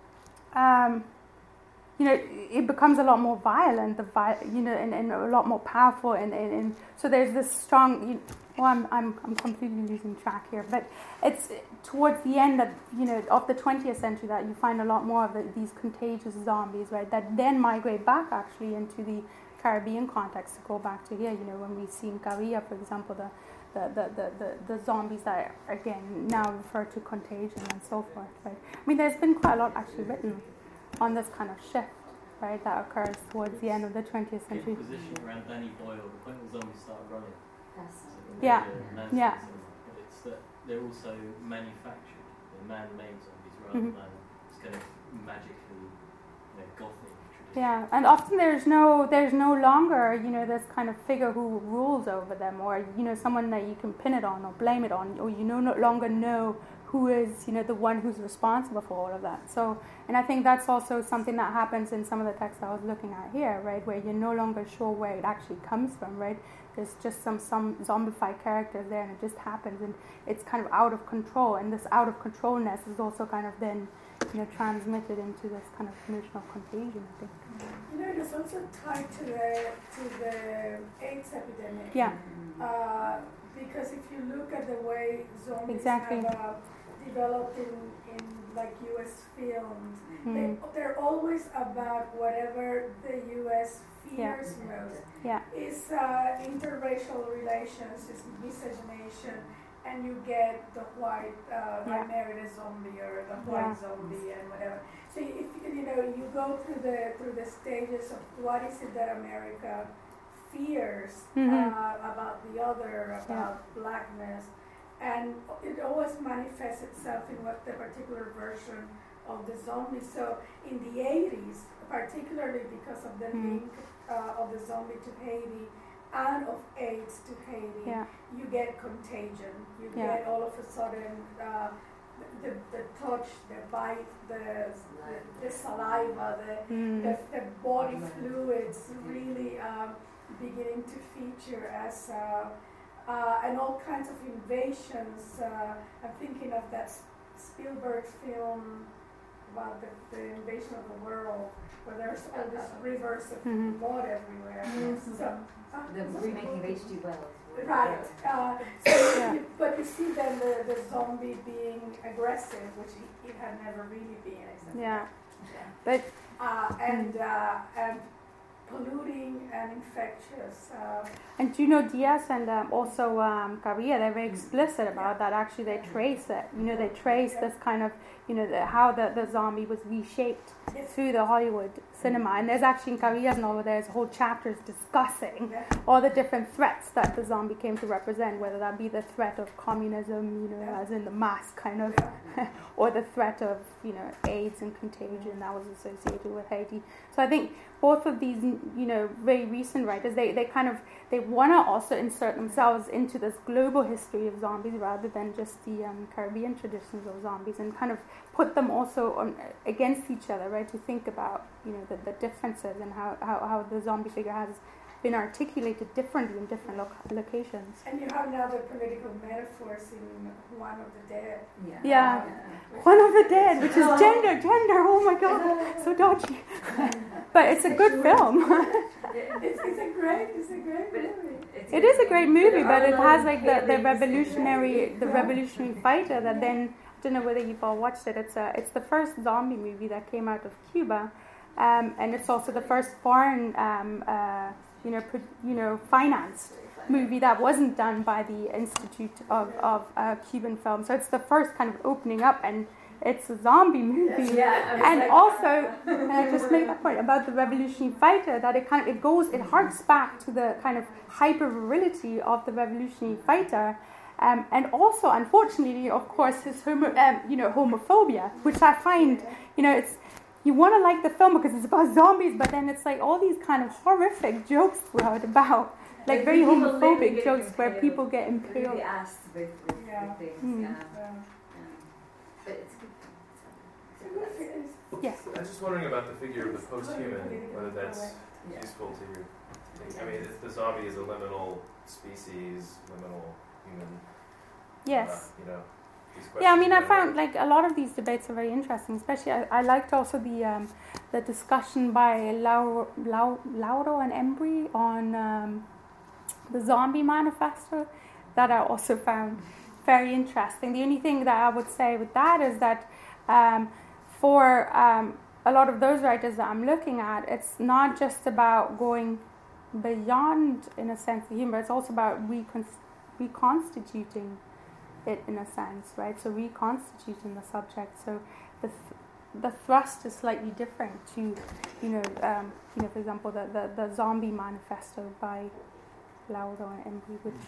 it becomes a lot more violent, and a lot more powerful, and so there's this strong. I'm completely losing track here, but it's towards the end of the 20th century that you find a lot more of these contagious zombies, right? That then migrate back actually into the Caribbean context. To go back to here, when we see in Gavia, for example, the zombies that are, again, now refer to contagion and so forth, right? I mean, there's been quite a lot actually written on this kind of shift, right, that occurs towards the end of the 20th century. The position around Danny Boyle, the point where zombies started running. Yeah. It's that they're also manufactured, they're man-made zombies rather than this kind of magically, gothic tradition. Yeah, and often there's no longer, this kind of figure who rules over them, or someone that you can pin it on or blame it on, or no longer know who is, the one who's responsible for all of that. So, and I think that's also something that happens in some of the texts I was looking at here, right, where you're no longer sure where it actually comes from, right? There's just some zombified characters there, and it just happens, and it's kind of out of control, and this out of controlness is also kind of then, transmitted into this kind of notion of contagion, I think. It's also tied to the AIDS epidemic. Yeah. Because if you look at the way zombies have developed in like U.S. films, they're always about whatever the U.S. fears most. Yeah. It's interracial relations, it's miscegenation, and you get the white, I married a zombie, or the white zombie, and whatever. So if you go through the stages of what is it that America fears about the other, about blackness, and it always manifests itself in what the particular version of the zombie. So in the 80s, particularly because of the link of the zombie to Haiti and of AIDS to Haiti, you get contagion. You get all of a sudden the touch, the bite, the saliva, the body fluids really beginning to feature as and all kinds of invasions. I'm thinking of that Spielberg film about the invasion of the world, where there's all these rivers of blood everywhere. So, the remaking of H.G. Wells. Right. But you see then the zombie being aggressive, which it had never really been. Yeah. But and polluting and infectious. And do you know Diaz and also Kavia, they're very explicit about that. Actually, they trace it. They trace this kind of, how the zombie was reshaped through the Hollywood cinema. And there's actually in Kavia's novel, there's whole chapters discussing all the different threats that the zombie came to represent, whether that be the threat of communism, as in the mass kind of, or the threat of, AIDS and contagion that was associated with Haiti. So I think both of these, very recent writers, they want to also insert themselves into this global history of zombies rather than just the Caribbean traditions of zombies, and kind of put them also against each other, right? To think about, the differences and how the zombie figure has been articulated differently in different locations. And you have now the political metaphors in One of the Dead. Yeah. One of the Dead, which is gender, oh my god, so dodgy. But it's a good film. It's a great movie. It is a great movie, but it has like the revolutionary fighter that then, I don't know whether you've all watched it, it's the first zombie movie that came out of Cuba, and it's also the first foreign financed movie that wasn't done by the Institute of Cuban Film. So it's the first kind of opening up, and it's a zombie movie. And also, I just made that point about the revolutionary fighter, that it harks back to the kind of hyper virility of the revolutionary fighter. And also, unfortunately, of course, his homophobia, which I find, you want to like the film because it's about zombies, but then it's like all these kind of horrific jokes throughout about, like very homophobic jokes where people get impaled. Really asked with things, but it's good. Yes. I was just wondering about the figure of the post-human, whether that's useful to you. I mean, the zombie is a liminal species, liminal human. Yes. Yeah, I mean, I found like a lot of these debates are very interesting. Especially, I liked also the discussion by Lauro and Embry on the Zombie Manifesto, that I also found very interesting. The only thing that I would say with that is that for a lot of those writers that I'm looking at, it's not just about going beyond, in a sense, the humor. It's also about reconstituting it, in a sense, right? So reconstituting the subject. So the thrust is slightly different to, for example, the Zombie Manifesto by Lauro and Embry, which.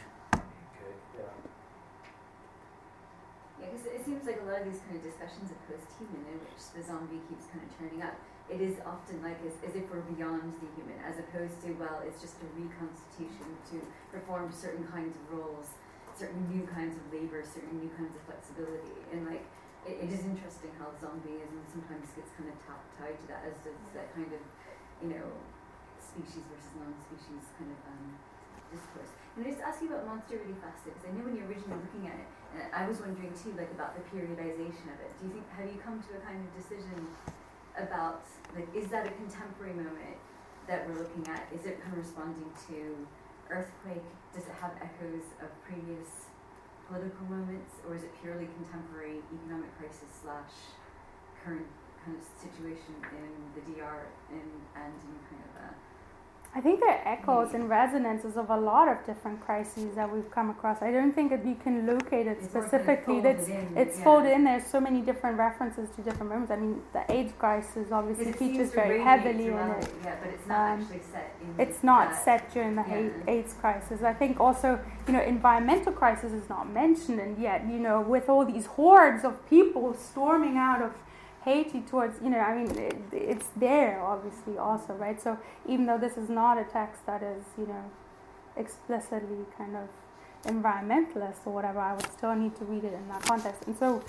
Because it seems like a lot of these kind of discussions of post-human, in which the zombie keeps kind of turning up, it is often like as if we're beyond the human, as opposed to, well, it's just a reconstitution to perform certain kinds of roles, certain new kinds of labor, certain new kinds of flexibility. And like, it is interesting how zombieism sometimes gets kind of tied to that, as does that kind of, species versus non-species kind of discourse. And I just ask you about Monster really fast, because I know when you're originally looking at it, I was wondering too, like, about the periodization of it. Have you come to a kind of decision about, like, is that a contemporary moment that we're looking at? Is it kind of responding to earthquake? Does it have echoes of previous political moments, or is it purely contemporary economic crisis / current kind of situation in the DR and in kind of I think there are echoes and resonances of a lot of different crises that we've come across. I don't think that we can locate it specifically. It's folded in. There's so many different references to different moments. I mean, the AIDS crisis obviously features very heavily in it. Yeah, but it's not actually set in. It's not set during the AIDS crisis. I think also, environmental crisis is not mentioned, and yet, with all these hordes of people storming out of Haiti towards, it's there obviously also, right? So even though this is not a text that is, explicitly kind of environmentalist or whatever, I would still need to read it in that context. And so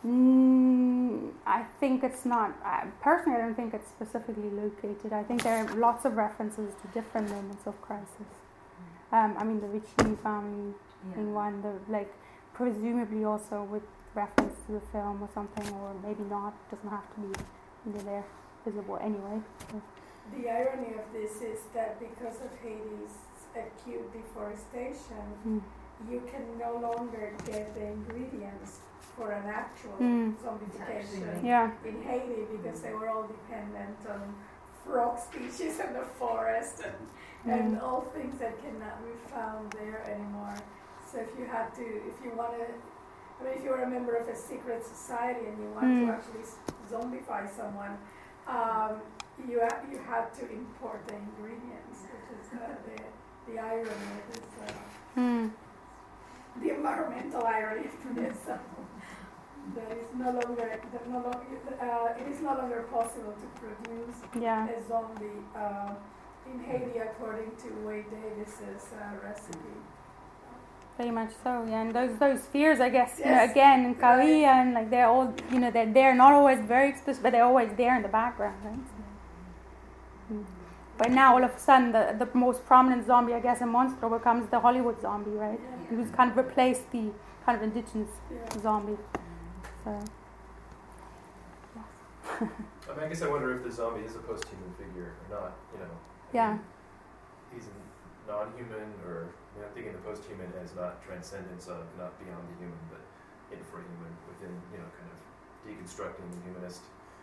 I think it's not, personally I don't think it's specifically located. I think there are lots of references to different moments of crisis. I mean, the Vicini family in one, presumably also with reference to the film or something, or maybe not, doesn't have to be there visible anyway. So. The irony of this is that because of Haiti's acute deforestation, you can no longer get the ingredients for an actual zombification in Haiti, because they were all dependent on frog species in the forest and all things that cannot be found there anymore. So if you were a member of a secret society and you want to actually zombify someone, you had to import the ingredients, which is the irony of this, the environmental irony of this. That is it is no longer possible to produce a zombie in Haiti according to Wade Davis's recipe. Very much so, yeah. And those fears, I guess, again in Kawia, and like they're all, they're not always very explicit, but they're always there in the background, right? But now all of a sudden, the most prominent zombie, I guess, in Monstro becomes the Hollywood zombie, right? Who's kind of replaced the kind of indigenous zombie. So, I guess I wonder if the zombie is a post-human figure or not. He's non-human, or I'm thinking the post-human as not transcendence of, not beyond the human, but infra-human, within, kind of deconstructing the humanist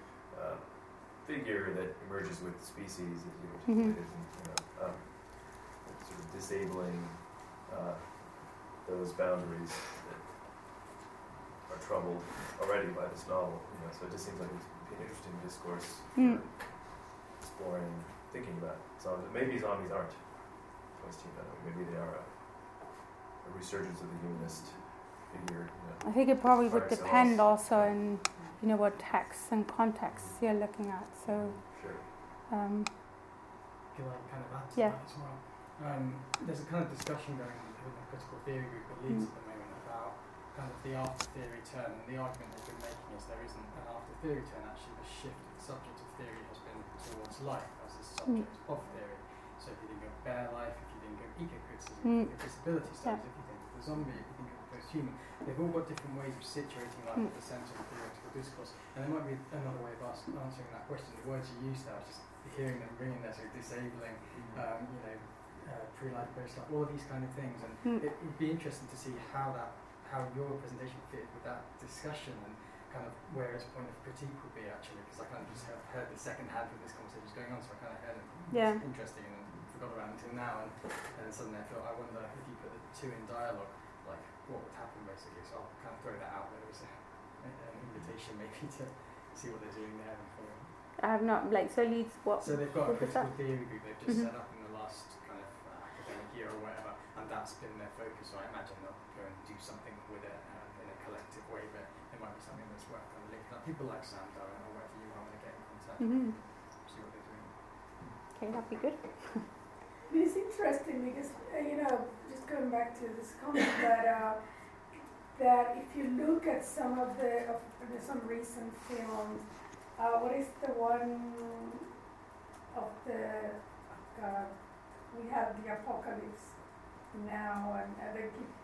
figure that emerges with the species, as you articulated, and, sort of disabling those boundaries that are troubled already by this novel. So it just seems like it's an interesting discourse for exploring, thinking about zombies. Maybe zombies aren't post-human. Maybe they are a resurgence of the humanist figure. I think it probably would depend also on what texts and contexts you're looking at. So, sure. Can I kind of add to that as well? There's a kind of discussion going on within the critical theory group at Leeds at the moment about kind of the after theory turn, and the argument they've been making is there isn't an after theory turn. Actually, the shift of the subject of theory has been towards life as a subject of theory. So if you think of bare life, if you think of eco-criticism, if you think of disability studies, if you think of the zombie, if you think of the post-human, they've all got different ways of situating life at the centre of theoretical discourse. And there might be another way of answering that question. The words you used there, I was just hearing them ringing there, so disabling, pre-life, post-life, all of these kind of things. And it would be interesting to see how your presentation fit with that discussion, and kind of where its point of critique would be, actually, because I kind of just heard the second half of this conversation was going on, so I kind of heard it. It was interesting, and forgot about it until now, and then suddenly I thought, I wonder if you put the two in dialogue, like what would happen, basically. So I'll kind of throw that out there as an invitation maybe to see what they're doing there and follow. I have not, so Leeds, what? So they've got a critical theory group they've just set up in the last kind of academic year or whatever, and that's been their focus. So I imagine they'll go and do something with it in a collective way, but it might be something that's worth kind of linking up. People like Sam Darwin or whatever you want to get in contact with, see what they're doing. Okay, that'd be good. It's interesting because, just going back to this comment that if you look at some of some recent films, what is the one of we have the apocalypse now, and they keep,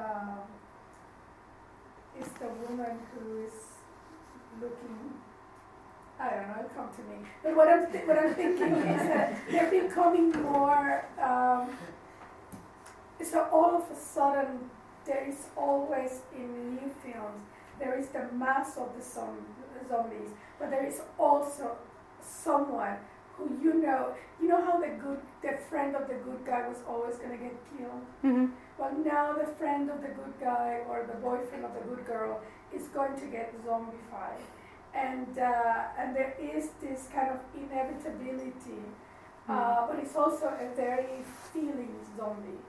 it's the woman who is looking, I don't know, it'll come to me. But what I'm thinking is that they're becoming more, so all of a sudden there is always in new films, there is the mass of the zombies, but there is also someone who you know how the friend of the good guy was always going to get killed? Well, now the friend of the good guy or the boyfriend of the good girl is going to get zombified. And there is this kind of inevitability, but it's also a very feeling zombie.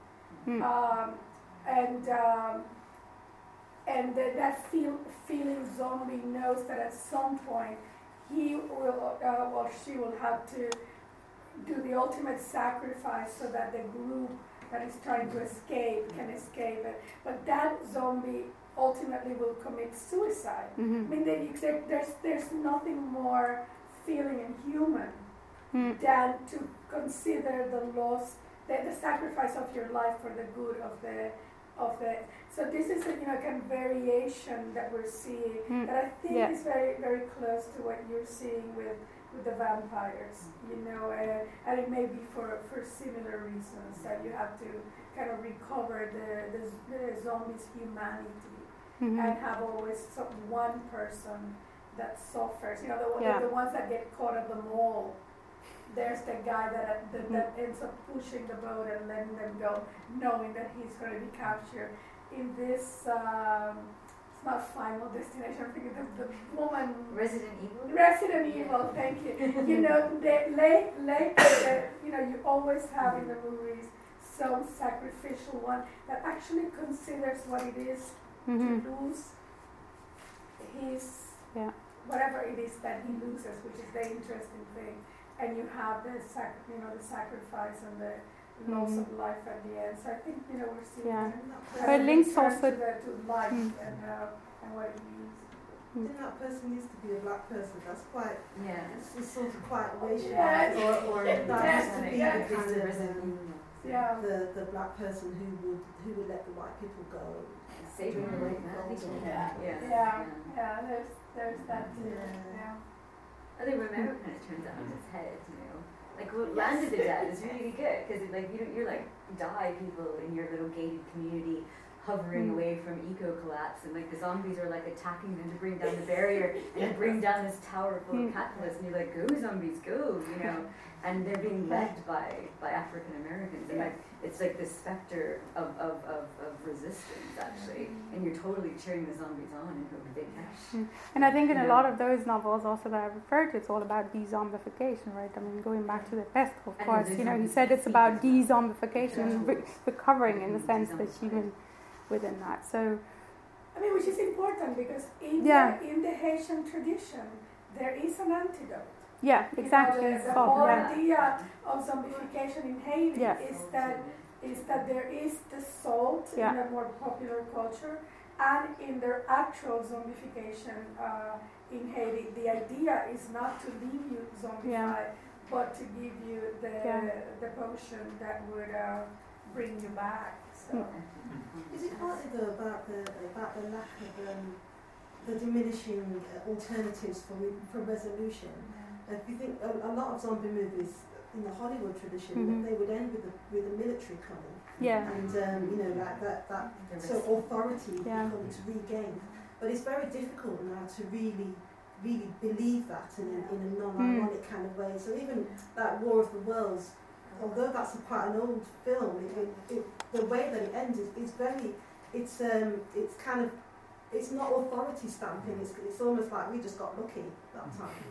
And that feeling zombie knows that at some point he will or she will have to do the ultimate sacrifice so that the group that is trying to escape can escape it. But that zombie ultimately will commit suicide. I mean, there's nothing more feeling and human than to consider the loss, the sacrifice of your life for the good of the. So this is a kind of variation that we're seeing that I think is very, very close to what you're seeing with the vampires. And it may be for similar reasons that you have to kind of recover the zombies' humanity. And have always one person that suffers. The ones that get caught at the mall, there's the guy that ends up pushing the boat and letting them go, knowing that he's going to be captured. In this, it's not Final Destination, I think the woman... Resident Evil? Resident Evil, thank you. You know, you always have in the movies some sacrificial one that actually considers what it is to lose his... whatever it is that he loses, which is the interesting thing. And you have the sacrifice and the loss of life at the end. So I think we're seeing but it links also to life and what it means. Didn't that person used to be a black person? That's quite it's sort of quite racialized, or that used to be the kind of the black person who would let the white people go. Saving the white man. There's that too. I think Romero kind of turns it on its head, Like Land of the Dead is really good because you're like die people in your little gated community hovering away from eco collapse, and like the zombies are like attacking them to bring down the barrier and bring down this tower full of capitalists, and you're like, go zombies, go, and they're being led by African Americans, and like it's like this specter of resistance actually, and you're totally cheering the zombies on and hoping they catch. And I think in a lot of those novels also that I referred to, it's all about de-zombification, right? I mean, going back to the best, of course, he said it's about de-zombification, recovering in the sense that human within that. So, I mean, which is important because in the Haitian tradition, there is an antidote. Yeah, exactly. The whole idea of zombification in Haiti is that there is the salt in a more popular culture, and in their actual zombification in Haiti, the idea is not to leave you zombified, but to give you the potion that would bring you back. So. Is it partly though about the lack of the diminishing alternatives for resolution? If you think a lot of zombie movies in the Hollywood tradition, they would end with the military coming, and that so authority becomes regained. But it's very difficult now to really believe that in a non-ironic kind of way. So even that War of the Worlds, although that's quite an old film, the way that it ends is very, it's not authority stamping. It's almost like we just got lucky that time.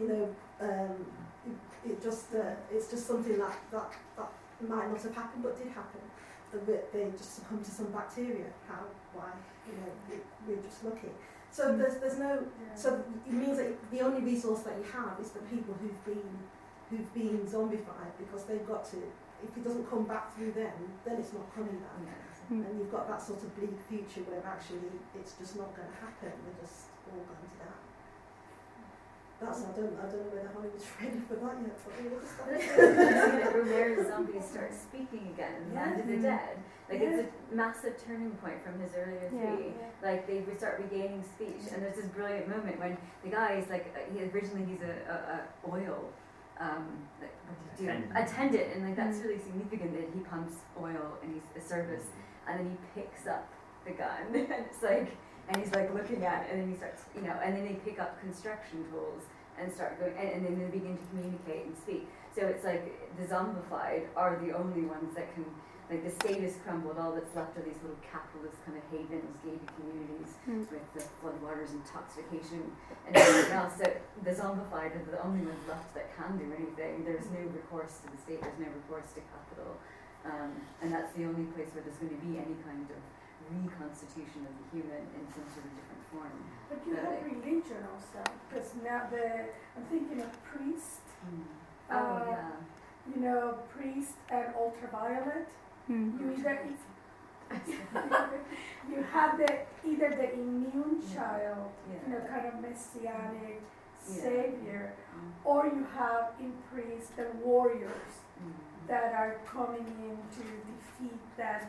It's just something that might not have happened, but did happen. They just succumbed to some bacteria. How? Why? We're just lucky. So there's no. So it means that the only resource that you have is the people who've been zombified, because they've got to. If it doesn't come back through them, then it's not coming back. And you've got that sort of bleak future where actually it's just not going to happen. We're just all going to die. I don't know whether Hollywood's ready for that yet. But Romero's zombies start speaking again in Land of the Dead. Like it's a massive turning point from his earlier three. Like they start regaining speech, and there's this brilliant moment when the guy is like, he's a oil attendant, and like that's really significant that he pumps oil and he's a service, and then he picks up the gun, and it's like. And he's like looking at it, and then he starts, and then they pick up construction tools and start going, and then they begin to communicate and speak. So it's like the zombified are the only ones that can, like the state has crumbled, all that's left are these little capitalist kind of havens, gated communities with the floodwaters, intoxication, and everything else. So the zombified are the only ones left that can do anything. There's no recourse to the state, there's no recourse to capital. And that's the only place where there's going to be any kind of reconstitution of the human in some sort of different form. But you have religion also, because now I'm thinking of priest. Priest and ultraviolet. You have either the immune child, kind of messianic savior, or you have in priest the warriors that are coming in to defeat that.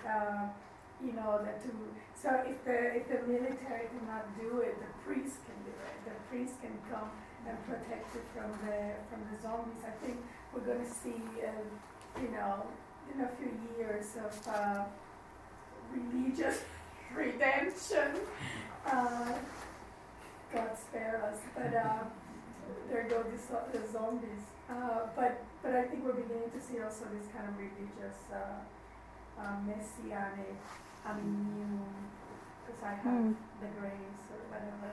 So if the military cannot do it, the priest can do it. The priest can come and protect it from the zombies. I think we're going to see, in a few years of religious redemption. God spare us, but there go the the zombies. But I think we're beginning to see also this kind of religious, messianic, immune, because I have the grace or whatever.